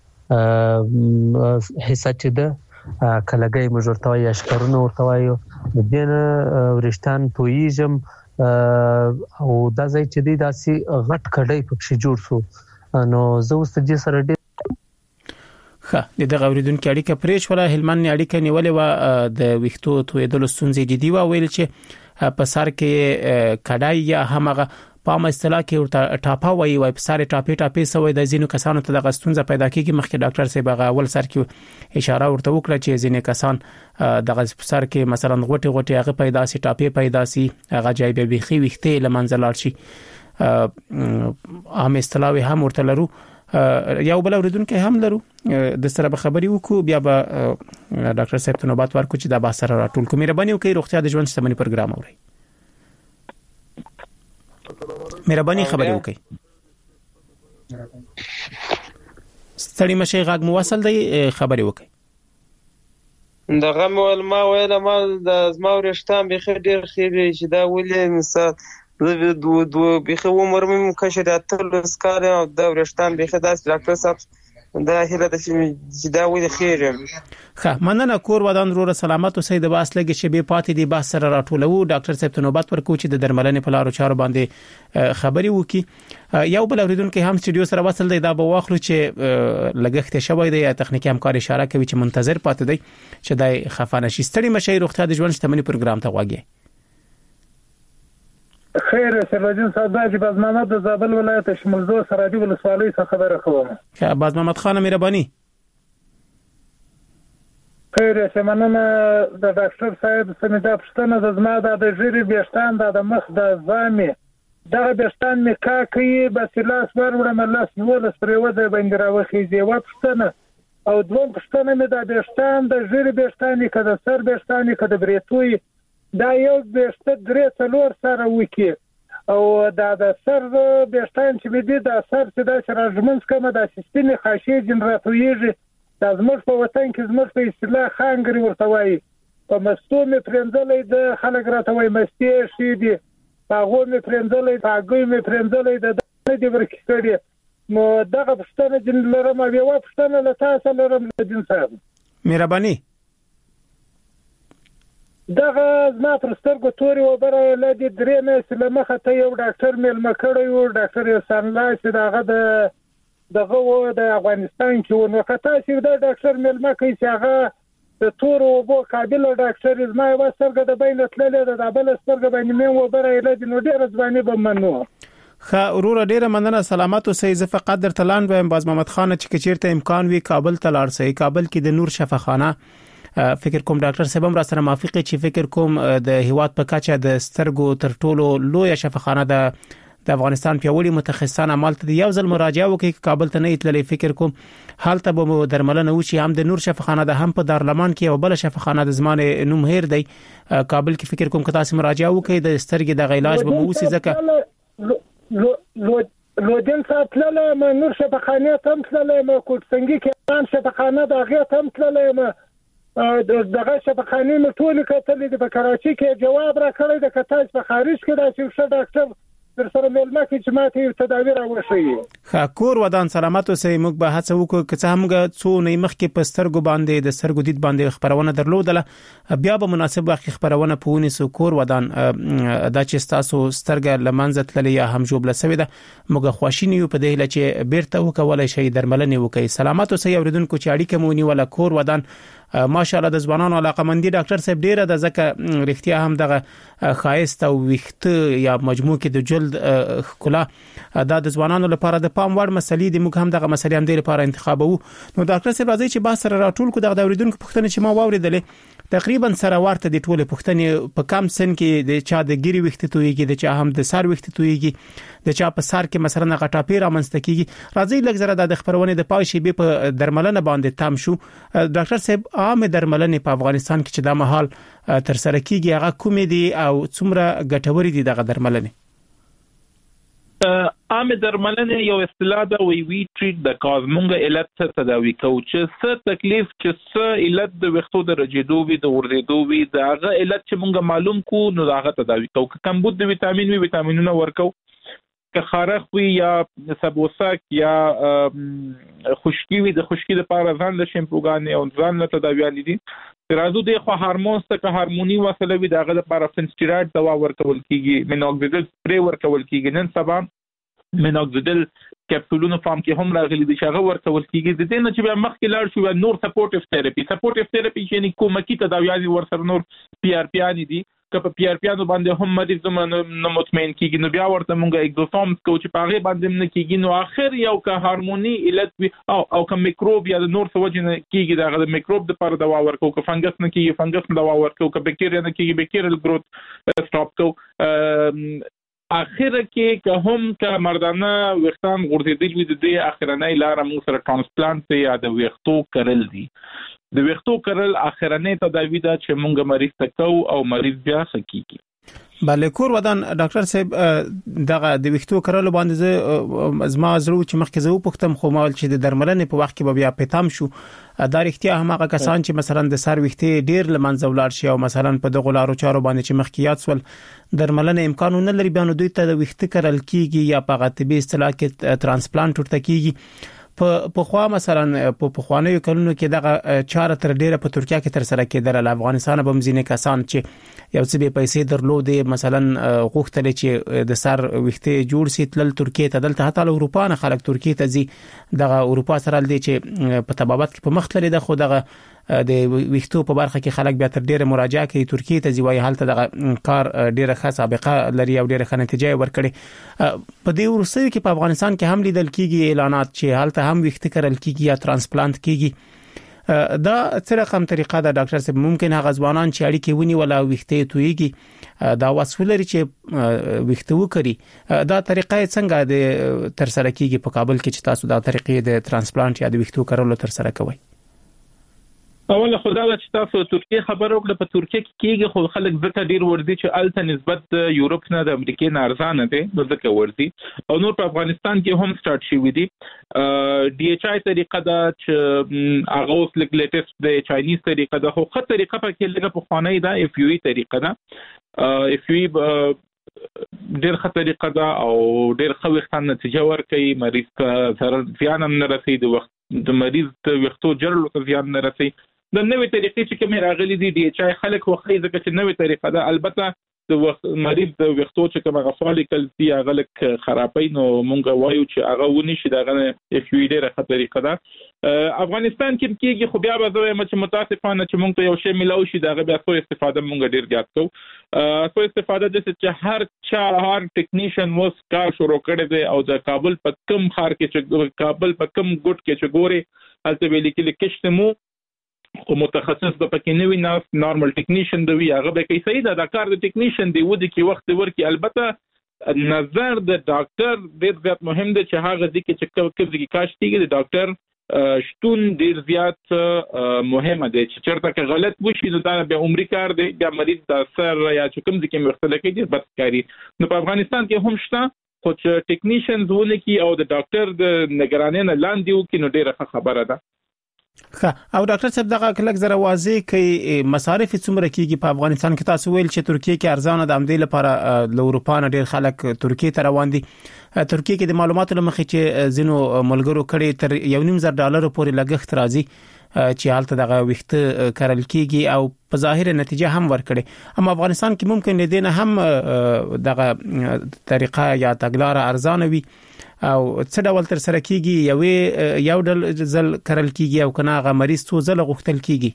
حصہ چې ده کلګي مجورتوي اشکرونه ورتوي د دین ورشتان تویجم او د ځای چې دی داسي غټ کډای پکې جوړ شو نو زه اوس دې سره ډېر ښه دغه اوریدونکو اړیکه پرېښ ولا هلمند اړیکه نیولې و د ویختو تویدل ستونزې جدي و ویل چې په سر کې کډای یا همغه په اصطلاح کې ورته ټاپا وایي وای په ساري ټاپې ټاپې سوې د زینو کسانو ته د غستونزه پیدا کیږي مخکې ډاکټر صاحب هغه اول سر کې اشاره ورته وکړه چې زینې کسان د غس سر کې مثلا غوټي غوټي هغه پیدا سي ټاپې پیدا سي هغه ځای به بيخي وخته لمنځلار شي هم اصطلاح هم ورته لرو یو بل اوریدونکو هم لرو د سره به خبري وکړو بیا به ډاکټر صاحب ته نوبات ورکړو چې دا به سره راټول کوم مهرباني وکړئ روغتیا د ژوند شتمنۍ پروګرام اوري مهرباني خبرې وکړئ. ستړي مشه غاګ مو وصل دی خبرې وکړئ. دغه مول ما ویل ما د زما ورشتام به ډیر خېری چې دا ولې مثال دو دو به عمر مې کشه د اتل سکار او د ورشتام به داس ډاکټر صاحب دا هله د چې دا ولې خېری ښه مننه کور ودان روره سلامت اوسئ د واسلګي شبي پاتې دی بحث سره راټولو ډاکټر صاحب ته نوبت ورکو چې د درملنې په لارو چارو باندې خبري وکي یو بل اوریدونکو هم سټډیو سره وصل دی دا به واخلو چې لګښت شوی دی یا تخنیکی همکاري اشاره کوي چې منتظر پاتې دی چې دای خفانه شي ستړي مشي روغتیا د ژوند شتمنۍ پروګرام ته واګي. خیر سرجن صاحب باز محمد د زابل ولایت شمولزو سراجي ولسوالۍ څخه خبره کوم. ښه باز محمد خان مهرباني. خیر سمننه د ډاکټر صاحب سمدا پښتنه د زما د ژری بیشتان د مخ د زامي دغه بیشتان می کا کوي بس لاس ورور ملاس نور سپریو د بنګراوه خيزي و پښتنه او دوه پښتنه می د بیشتان د ژری بیشتان کده سر بیشتان کده بریتوي دا یو بیشته درې څلور سره وکی او دا د سر بیشتان چې می دي د سر چې د شرجمنس کومه د سیستمي خاصي جنراتویږي د زموږ په وطن کې زموږ په اصطلاح خانګري ورته وایي په مستومې پرنځلې د خلک راته وایي مستې شي دي هغه مې پرنځلې هغه مې پرنځلې د دې ورکې کړې نو دغه پښتنه جن لرم او یو پښتنه له تاسو لرم د جن صاحب مهرباني دغه زما پر سترګو تورې وبره لدې درې میاشتې له مخه ته یو ډاکټر میلمه کړی و ډاکټر احسان الله چې دغه د دغه و د افغانستان کې و نو که تاسې د ډاکټر میلمه کوي چې هغه د تورو اوبو قابله ډاکټر زما یوه سترګه د بینه تللې ده د بله سترګه باندې مې وبره یې لدې نو ډېره ځواني به منو ښه وروره ډیره مننه سلامت اوسئ. زه فقط درته لاند وایم باز محمد خان چې چیرته امکان وي کابل ته لاړ شئ. کابل کې د نور شفاخانه فکر کوم ډاکټر صاحب هم را سره موافق چې فکر کوم د هیواد په کچه د سترګو تر ټولو لوی شفاخانه د د افغانستان پیوړی متخصصان عمل ته یو ځل مراجعه وکړي. کابل ته نه ایتللې فکر کوم حالت به درملنه وشي. هم د نور شفاخانه د هم په دارلمان کې او بل شفاخانه د زمانه نوم هیر دی کابل کې فکر کوم که تاسو مراجعه وکړي د سترګې د علاج به مو وسی ځکه لو لو لو دل ساتله ما نور شفاخانه تم تلله ما کوټ څنګه کې شفاخانه د هغه تم تلله ما دغه شفاخانه مې ټول کتلې د کراچي کې جواب را کړی د کتاج په خارج کې دا چې ښه ډاکټر در سره ملما کې چې ماته تداوی راوړشي. ښه کور ودان سلامت اوسئ. موږ به هڅه وکړو چې څنګه څو نه مخ کې په سترګو باندې د سترګو دید باندې خبرونه درلودله بیا به مناسب وخت خبرونه پونه سو کور ودان دا چې تاسو سترګه لمنځه تللی یا هم جوړ لسوي ده موږ خواشینی په دې لچ بیرته وکولای شي درملنه وکړي. سلامت اوسئ اوریدونکو چې اړیکه مونی ولا کور ودان ماشاءالله د ځوانانو علاقمندي ډاکټر صاحب ډیره د ځکه رښتیا هم دغه خایست او وخت یا مجموع کې د جلد خلا دا د ځوانانو لپاره د پام وړ مسلې د موږ هم دغه مسلې هم د لپاره انتخابو. نو ډاکټر صاحب راځي چې با سره راټول کو دغه اوریدونکو پوښتنه چې ما واوریدلې تقریبا سره ورته د ټوله پوښتنې په کم سن کې د چا د ګيري وخت تويږي د چا هم د سر وخت تويږي د چا په سر کې مثلا غټاپی را منځته کیږي. راځي لږ زره د خبرونه د پاوشي به په درملنه باندې تام شو. ډاکټر صاحب عام درملنه په افغانستان کې چې د مهال تر سره کیږي هغه کومې دي او څومره ګټوري دي دغه درملنه؟ عام درملنه یو اصطلاح ده وی وی ټریټ د کاز مونږه علت څه تداوی کوو چې څه تکلیف چې څه علت د وختو د رجیدو وی د ورزيدو وی دا هغه علت چې مونږه معلوم کو نو دا هغه تداوی کوو. کمبود د ویټامین وی ویټامینونه ورکو که خارخ وی یا سبوسک یا خشکی وی د خشکی لپاره ځان له شیمپوګان او ځان له تداویان دي. راځو د خو هورمونز ته هورموني وسله وی دغه لپاره فنسټیراید دوا ورکول کیږي مینوکسیډیل سپری ورکول کیږي. نن سبا مینوکسیډیل کپسولونو فارم کې هم راغلي دي چې هغه ورکول کیږي. د دې نه چې بیا مخکې لاړ شو نور سپورټیو تھراپي سپورټیو تھراپي یعنی کومکی تداویان ورسره نور پی آر پی ان دي که په پی آر پی ان باندې هم مریض نه مطمئن کیږي نو بیا ورته مونږه اگزوسوم کو چې پاغه باندې نه کیږي نو اخر یو که هورموني علت وي او او که میکروب یا د نور سوجن کیږي دا د میکروب د پر دوا ورکو که فنګس نه کیږي فنګس دوا ورکو که بکټیریا نه کیږي بکټیریل گروث سټاپ کو. اخر کې که هم که مردانه وختان غورځېدل وي د دې اخرنۍ لار موږ سره ترانسپلانت یا د وختو کرل دي. د وختو کرل اخرنۍ تداوی ده چې مونږ مریض تکو او مریض بیا سکیږي. بله کور ودان ډاکټر صاحب دغه د وختو کرل باندې زما زرو چې مخکې زو پختم خو مال چې د درملنې په وخت کې بیا پېتام شو دا اړتیا هم هغه کسان چې مثلا د سر وختې ډیر لمنځه ولاړ شي او مثلا په دغه لارو چارو باندې چې مخکې یاد سول درملنه امکان نه لري بیان دوی ته د وخت کرل کیږي یا په غتبي اصطلاح کې ترانسپلانت ورته کیږي. په په خوا مثلا په پخوانیو کلونو کې دغه چاره تر ډیره په ترکیه کې تر سره کېدل. افغانستان به مزینه کسان چې یو څه به پیسې درلودې مثلا غوښتل چې د سر وخته جوړ سي تل ترکیه ته دلته حتی اروپا نه خلک ترکیه ته ځي دغه اروپا سره لدی چې په تبابت کې په مخ لري د خو دغه د وختو په برخه کې خلک بیا تر ډیره مراجعه کوي ترکیه ته ځي وای حالت دغه کار ډیره ښه سابقه لري او ډیره ښه نتیجه ورکړي. په دې ورسره کې په افغانستان کې هم لیدل کیږي اعلانات چې حالت هم وخت کرل کیږي یا ترانسپلانت کیږي. دا څه رقم طریقه ده ډاکټر صاحب ممکن هغه ځوانان چې اړیکې ونی ولا وخته تويږي دا وسولري چې وخته وکړي دا طریقه څنګه د تر سره کیږي په کابل کې چې تاسو دا طریقې د ترانسپلانت یا د وختو کولو تر سره کوي؟ اوله خدای چې تاسو ترکیه خبر وکړه په ترکیه کې کېږي خو خلک ځکه ډیر وردي چې الته نسبت د یورپ نه د امریکای نه ارزانه دي نو ځکه وردي او نور په افغانستان کې هم سٹارټ شوی دي. ډي ایچ آی طریقه دا چې هغه اوس لیک لیټیسټ د چاینیز طریقه دا خو خه طریقه په کې لږه په خوانې دا اف یو ای طریقه دا اف یو ای ډیر ښه طریقه دا او ډیر ښه وختان نتیجه ورکوي مریض ته ضرر زیان هم نه رسي د وخت د مریض ته وختو جرل ته زیان نه رسي د نوې طریقې چې کوم راغلي دي ډي ایچ آی خلک وخی ځکه چې نوې طریقه ده البته د وخت مریض د وختو چې کومه غفالکل دی هغه لک خرابې نو مونږ وایو چې هغه ونی شي دغه اف یو ډیره خطرې طریقه ده افغانستان کې کېږي خو بیا به زه چې متاسفانه چې مونږ ته یو شی ملاو شي دغه بیا څو استفاده مونږ ډیر زیات کوو څو استفاده د چې هر چا هر ټیکنیشن وس کار شروع کړی دی او د کابل په کم خار کې چې کابل په کم ګډ کې چې ګوري البته ویل کې لیکشته مو او متخصص د پکې نوی ناس نارمل ټیکنیشن دی هغه به کوي صحیح ده د کار د ټیکنیشن دی ودی کې وخت ورکی البته نظر د ډاکټر ډیر زیات مهم دی چې هغه ځکه چې کوم ځکه کاشتيږي د ډاکټر شتون ډیر زیات مهمه دی چې چرته کې غلط وشي نو دا به عمرې کار دی بیا مریض د اثر یا چې کوم ځکه مختلف کې بس کاری نو په افغانستان کې هم شته خو چې ټیکنیشنز ونه کی او د ډاکټر د نگرانۍ نه لاندې وکړي نو ډیره خبره ده ښه او ډاکټر صاحب دغه کلک زره واضح کوي مصارف څومره کیږي په افغانستان کې تاسو ویل چې ترکیه کې ارزانه د امدې لپاره له اروپا نه ډیر خلک ترکیه ته روان دي ترکیه کې د معلوماتو لمخې چې زینو ملګرو کړي تر یو نیم زر ډالر پورې لګښت راځي چې حالت دغه وخت کارل کیږي او په ظاهر نتیجه هم ورکړي اما افغانستان کې ممکن لدينا هم دغه طریقه یا تګلار ارزانه وي او څه ډول تر سره کیږي یو یو ډول ځل کارل کیږي او کنه غ مریض تو ځل غختل کیږي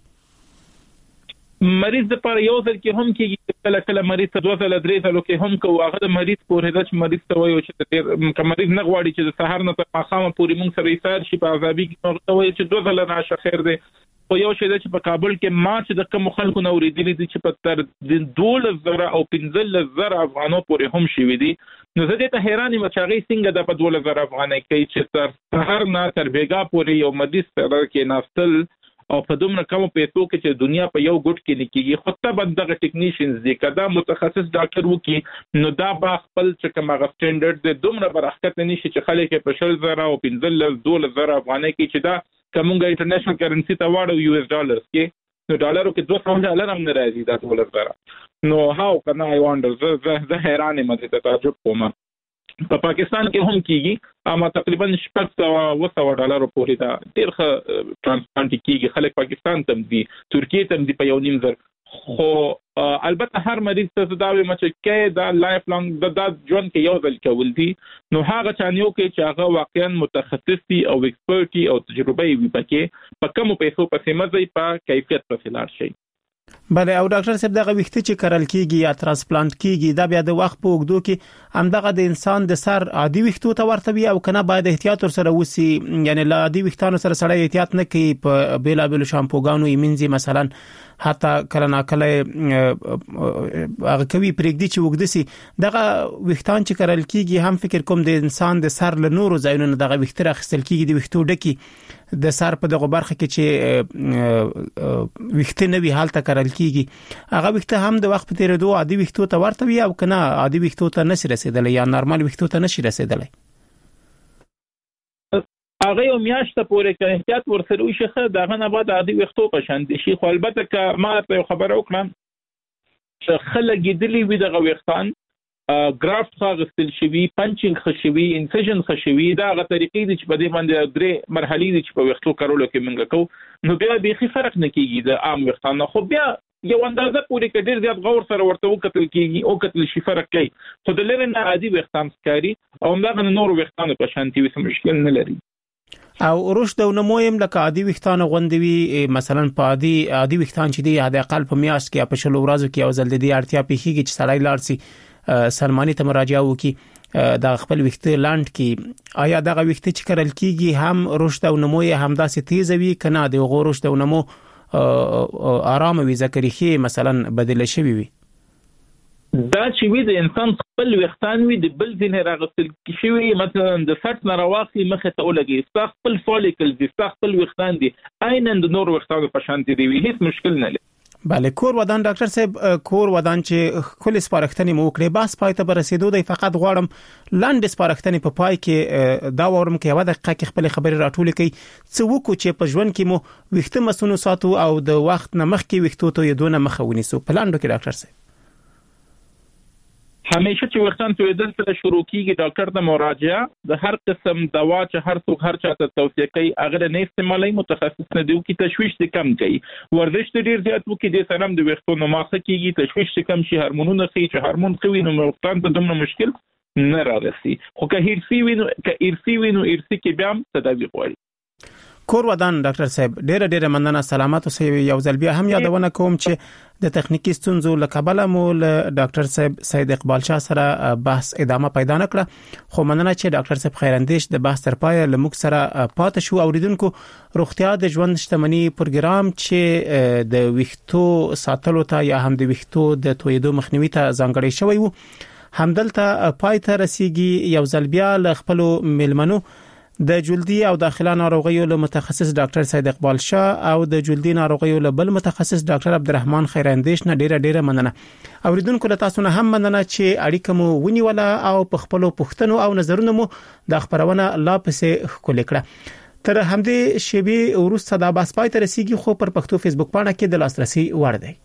مریض پر یو ځل کې هم کیږي کله کله مریض دوه ځل درې ځل کې هم کو هغه د مریض پورې د مریض ته وایي چې کوم مریض نه غواړي چې د سحر نه تر ماښام پورې مونږ سره ایثار شي په عذابي کې نو وایي چې دوه ځل راشه خیر دی خو یو شی چې په کابل کې ما چې د کوم خلکو نو ورېدلې دي چې په تر دوله زره او پنځه زره افغانو پورې هم شي وي دي نو زه دې ته حیران یم چې هغه څنګه د په دوله زره افغانۍ کوي چې تر سحر نه تر بیګا پورې یو مریض سره کې ناستل او په دومره کم پیسو کې چې دنیا په یو ګډ کې لیکيږي خو ته بندغه ټیکنیشنز دي کدا متخصص ډاکټر وکي نو دا با خپل چې کومه سټانډرډ د دومره برخت نه نشي چې خلک په شل زره او پنځه دوله زره افغانۍ کې چې دا کومه انټرنیشنل کرنسي ته واړو یو اس ډالرز کې نو ډالرو کې دوه سوه ډالر هم نه راځي دا دوله زره نو هاو کنه آی وانډر زه زه حیران یم چې تعجب کوم په پاکستان کې هم کیږي اما تقریبا شپږ سوه اوه سوه ډالر پورې دا ډیر ښه ترانسپلانټ کیږي خلک پاکستان ته دي ترکیه ته دي په یو نیم زر خو البته هر مریض ته دا وي چې کې دا لایف لانګ د د ژوند کې یو ځل کول دي نو هغه چانیو کې چې هغه واقعا متخصص دي او ایکسپرټي او تجربه وي پکې په کوم پیسو په سیمه په کیفیت په فلار شي بله او ډاکټر صاحب دغه وخت چې کارل کیږي یا ترانسپلانت کیږي دا بیا د وخت په وګدو کې همدغه د انسان د سر عادي وختو ته ورته وي او کنه باید احتیاط سره وسی یعنی لا عادي وختانو سره سره احتیاط نه کوي په بیلا بیل شامپوګانو ایمنځي مثلا حتی کله نا کله هغه کوي پرېږدي چې وګدسي دغه وختان چې کارل کیږي هم فکر کوم د انسان د سر له نورو ځایونو دغه وخت راخستل کیږي د وختو ډکی د سر په دغه برخه کې چې وخت نه وی حالت کارل کیږي هغه وخت هم د وخت په تیریدو عادي وختو ته ورته وي او کنه عادي وختو ته نشي رسیدلی یا نارمل وختو ته نشي رسیدلی هغه یو میاشته پورې کې احتیاط ورسره وشي خو دغه نه بعد عادي وختو په شان دي شي خو البته ک ما ته خبره وکړم چې خلک دلی وي دغه وختان ګرافت خاغستل شوی پنچینګ خشوي انسیژن خشوي دا غو طریقې دي چې په دې باندې درې مرحلې دي چې په وختو کارولو کې منګه کو نو بیا به خي فرق نه کیږي د عام وختانه خو بیا یو اندازه پورې کې ډیر زیات غور سره ورته وکتل کیږي او کتل شي فرق کوي خو د لری نه عادي وختان سکاري او موږ نه نور وختانه په شانتي وسه مشکل نه لري او رشد او نمویم لکه عادي وختان غوندوي مثلا په عادي عادي وختان چې دی عادي اقل په میاشت کې په شلو ورځو کې او زل د دې اړتیا پیخيږي چې سړی لارسي سلمانی ته مراجعه وکي د خپل وخت لاند کې آیا دغه وخت چې کارل کیږي هم رشد او نمو هم داسې تیز وي کنه د غو رشد او نمو آرام وي ذکرخي مثلا بدل شوی وي دا چې وي د انسان خپل وختان وي د بل ځین راغستل شوی مثلا د سټ نه راوخلي مخه ته ولګي خپل فولیکل دي خپل وختان دي عیناً د نور وختانو په شان دي هیڅ مشکل نه لري بله کور ودان ډاکټر صاحب کور ودان چې کل سپارښتنې مو کړې بس پای ته برسېدو دی فقط غواړم لاند سپارښتنې په پای کې دا ورم کې یو دقیقه کې خپل خبرې راټولې کړي څه وکړو چې په ژوند کې مو وخت مسونو ساتو او د وخت نه مخکې وختو ته یو دونه مخاوني سو پلان وکړي ډاکټر صاحب همیشه چې وختان تویدل سره شروع کیږي ډاکټر ته مراجعه د هر قسم دوا چې هر څوک هر چاته توصیه کوي هغه نه استعمالي متخصص نه دی کی تشویش دي کم کوي ورزش ډیر زیات وکړي د سلام د وختونو ماخه کیږي تشویش کم شي هورمونونه خي چې هورمون کوي نو وختان ته دومره مشکل نه راځي خو که هیرسي وینو که هیرسي وینو هیرسي کې بیا هم تداوی غواړي. کور ودان ډاکټر صاحب ډیره ډیره مننه سلامات اوسئ. یو ځل بیا هم یادونه کوم چې د تخنیکی ستونزو لکبله مو ډاکټر صاحب سید اقبال شاه سره بحث ادامه پیدا نکړه خو مننه چې ډاکټر صاحب خیراندیش د بحث تر پای لموږ سره پاتې شو. اوریدونکو روغتیا د ژوند شتمنۍ پروګرام چې د ویښتو ساتلو ته یا هم د ویښتو د تویدو مخنیوي ته ځانګړی شوی وو همدلته پای ته رسیدي. یو ځل بیا ل خپل ملمنو د جلدی او داخله ناروغیو له متخصص ډاکټر سید اقبال شاه او د جلدی ناروغیو له بل متخصص ډاکټر عبدالرحمن خیراندیش نه ډیره ډیره مننه. اوریدونکو له تاسو نه هم مننه چې اړیکه مو ونیوله او په خپل پوښتنو او نظرونو مو د خبرونه لا پسې خولې کړه. تر همدې شیبې وروسته د بحث پای ته رسیدي خو پر پښتو فیسبوک باندې کې د لاسرسي وړ دی.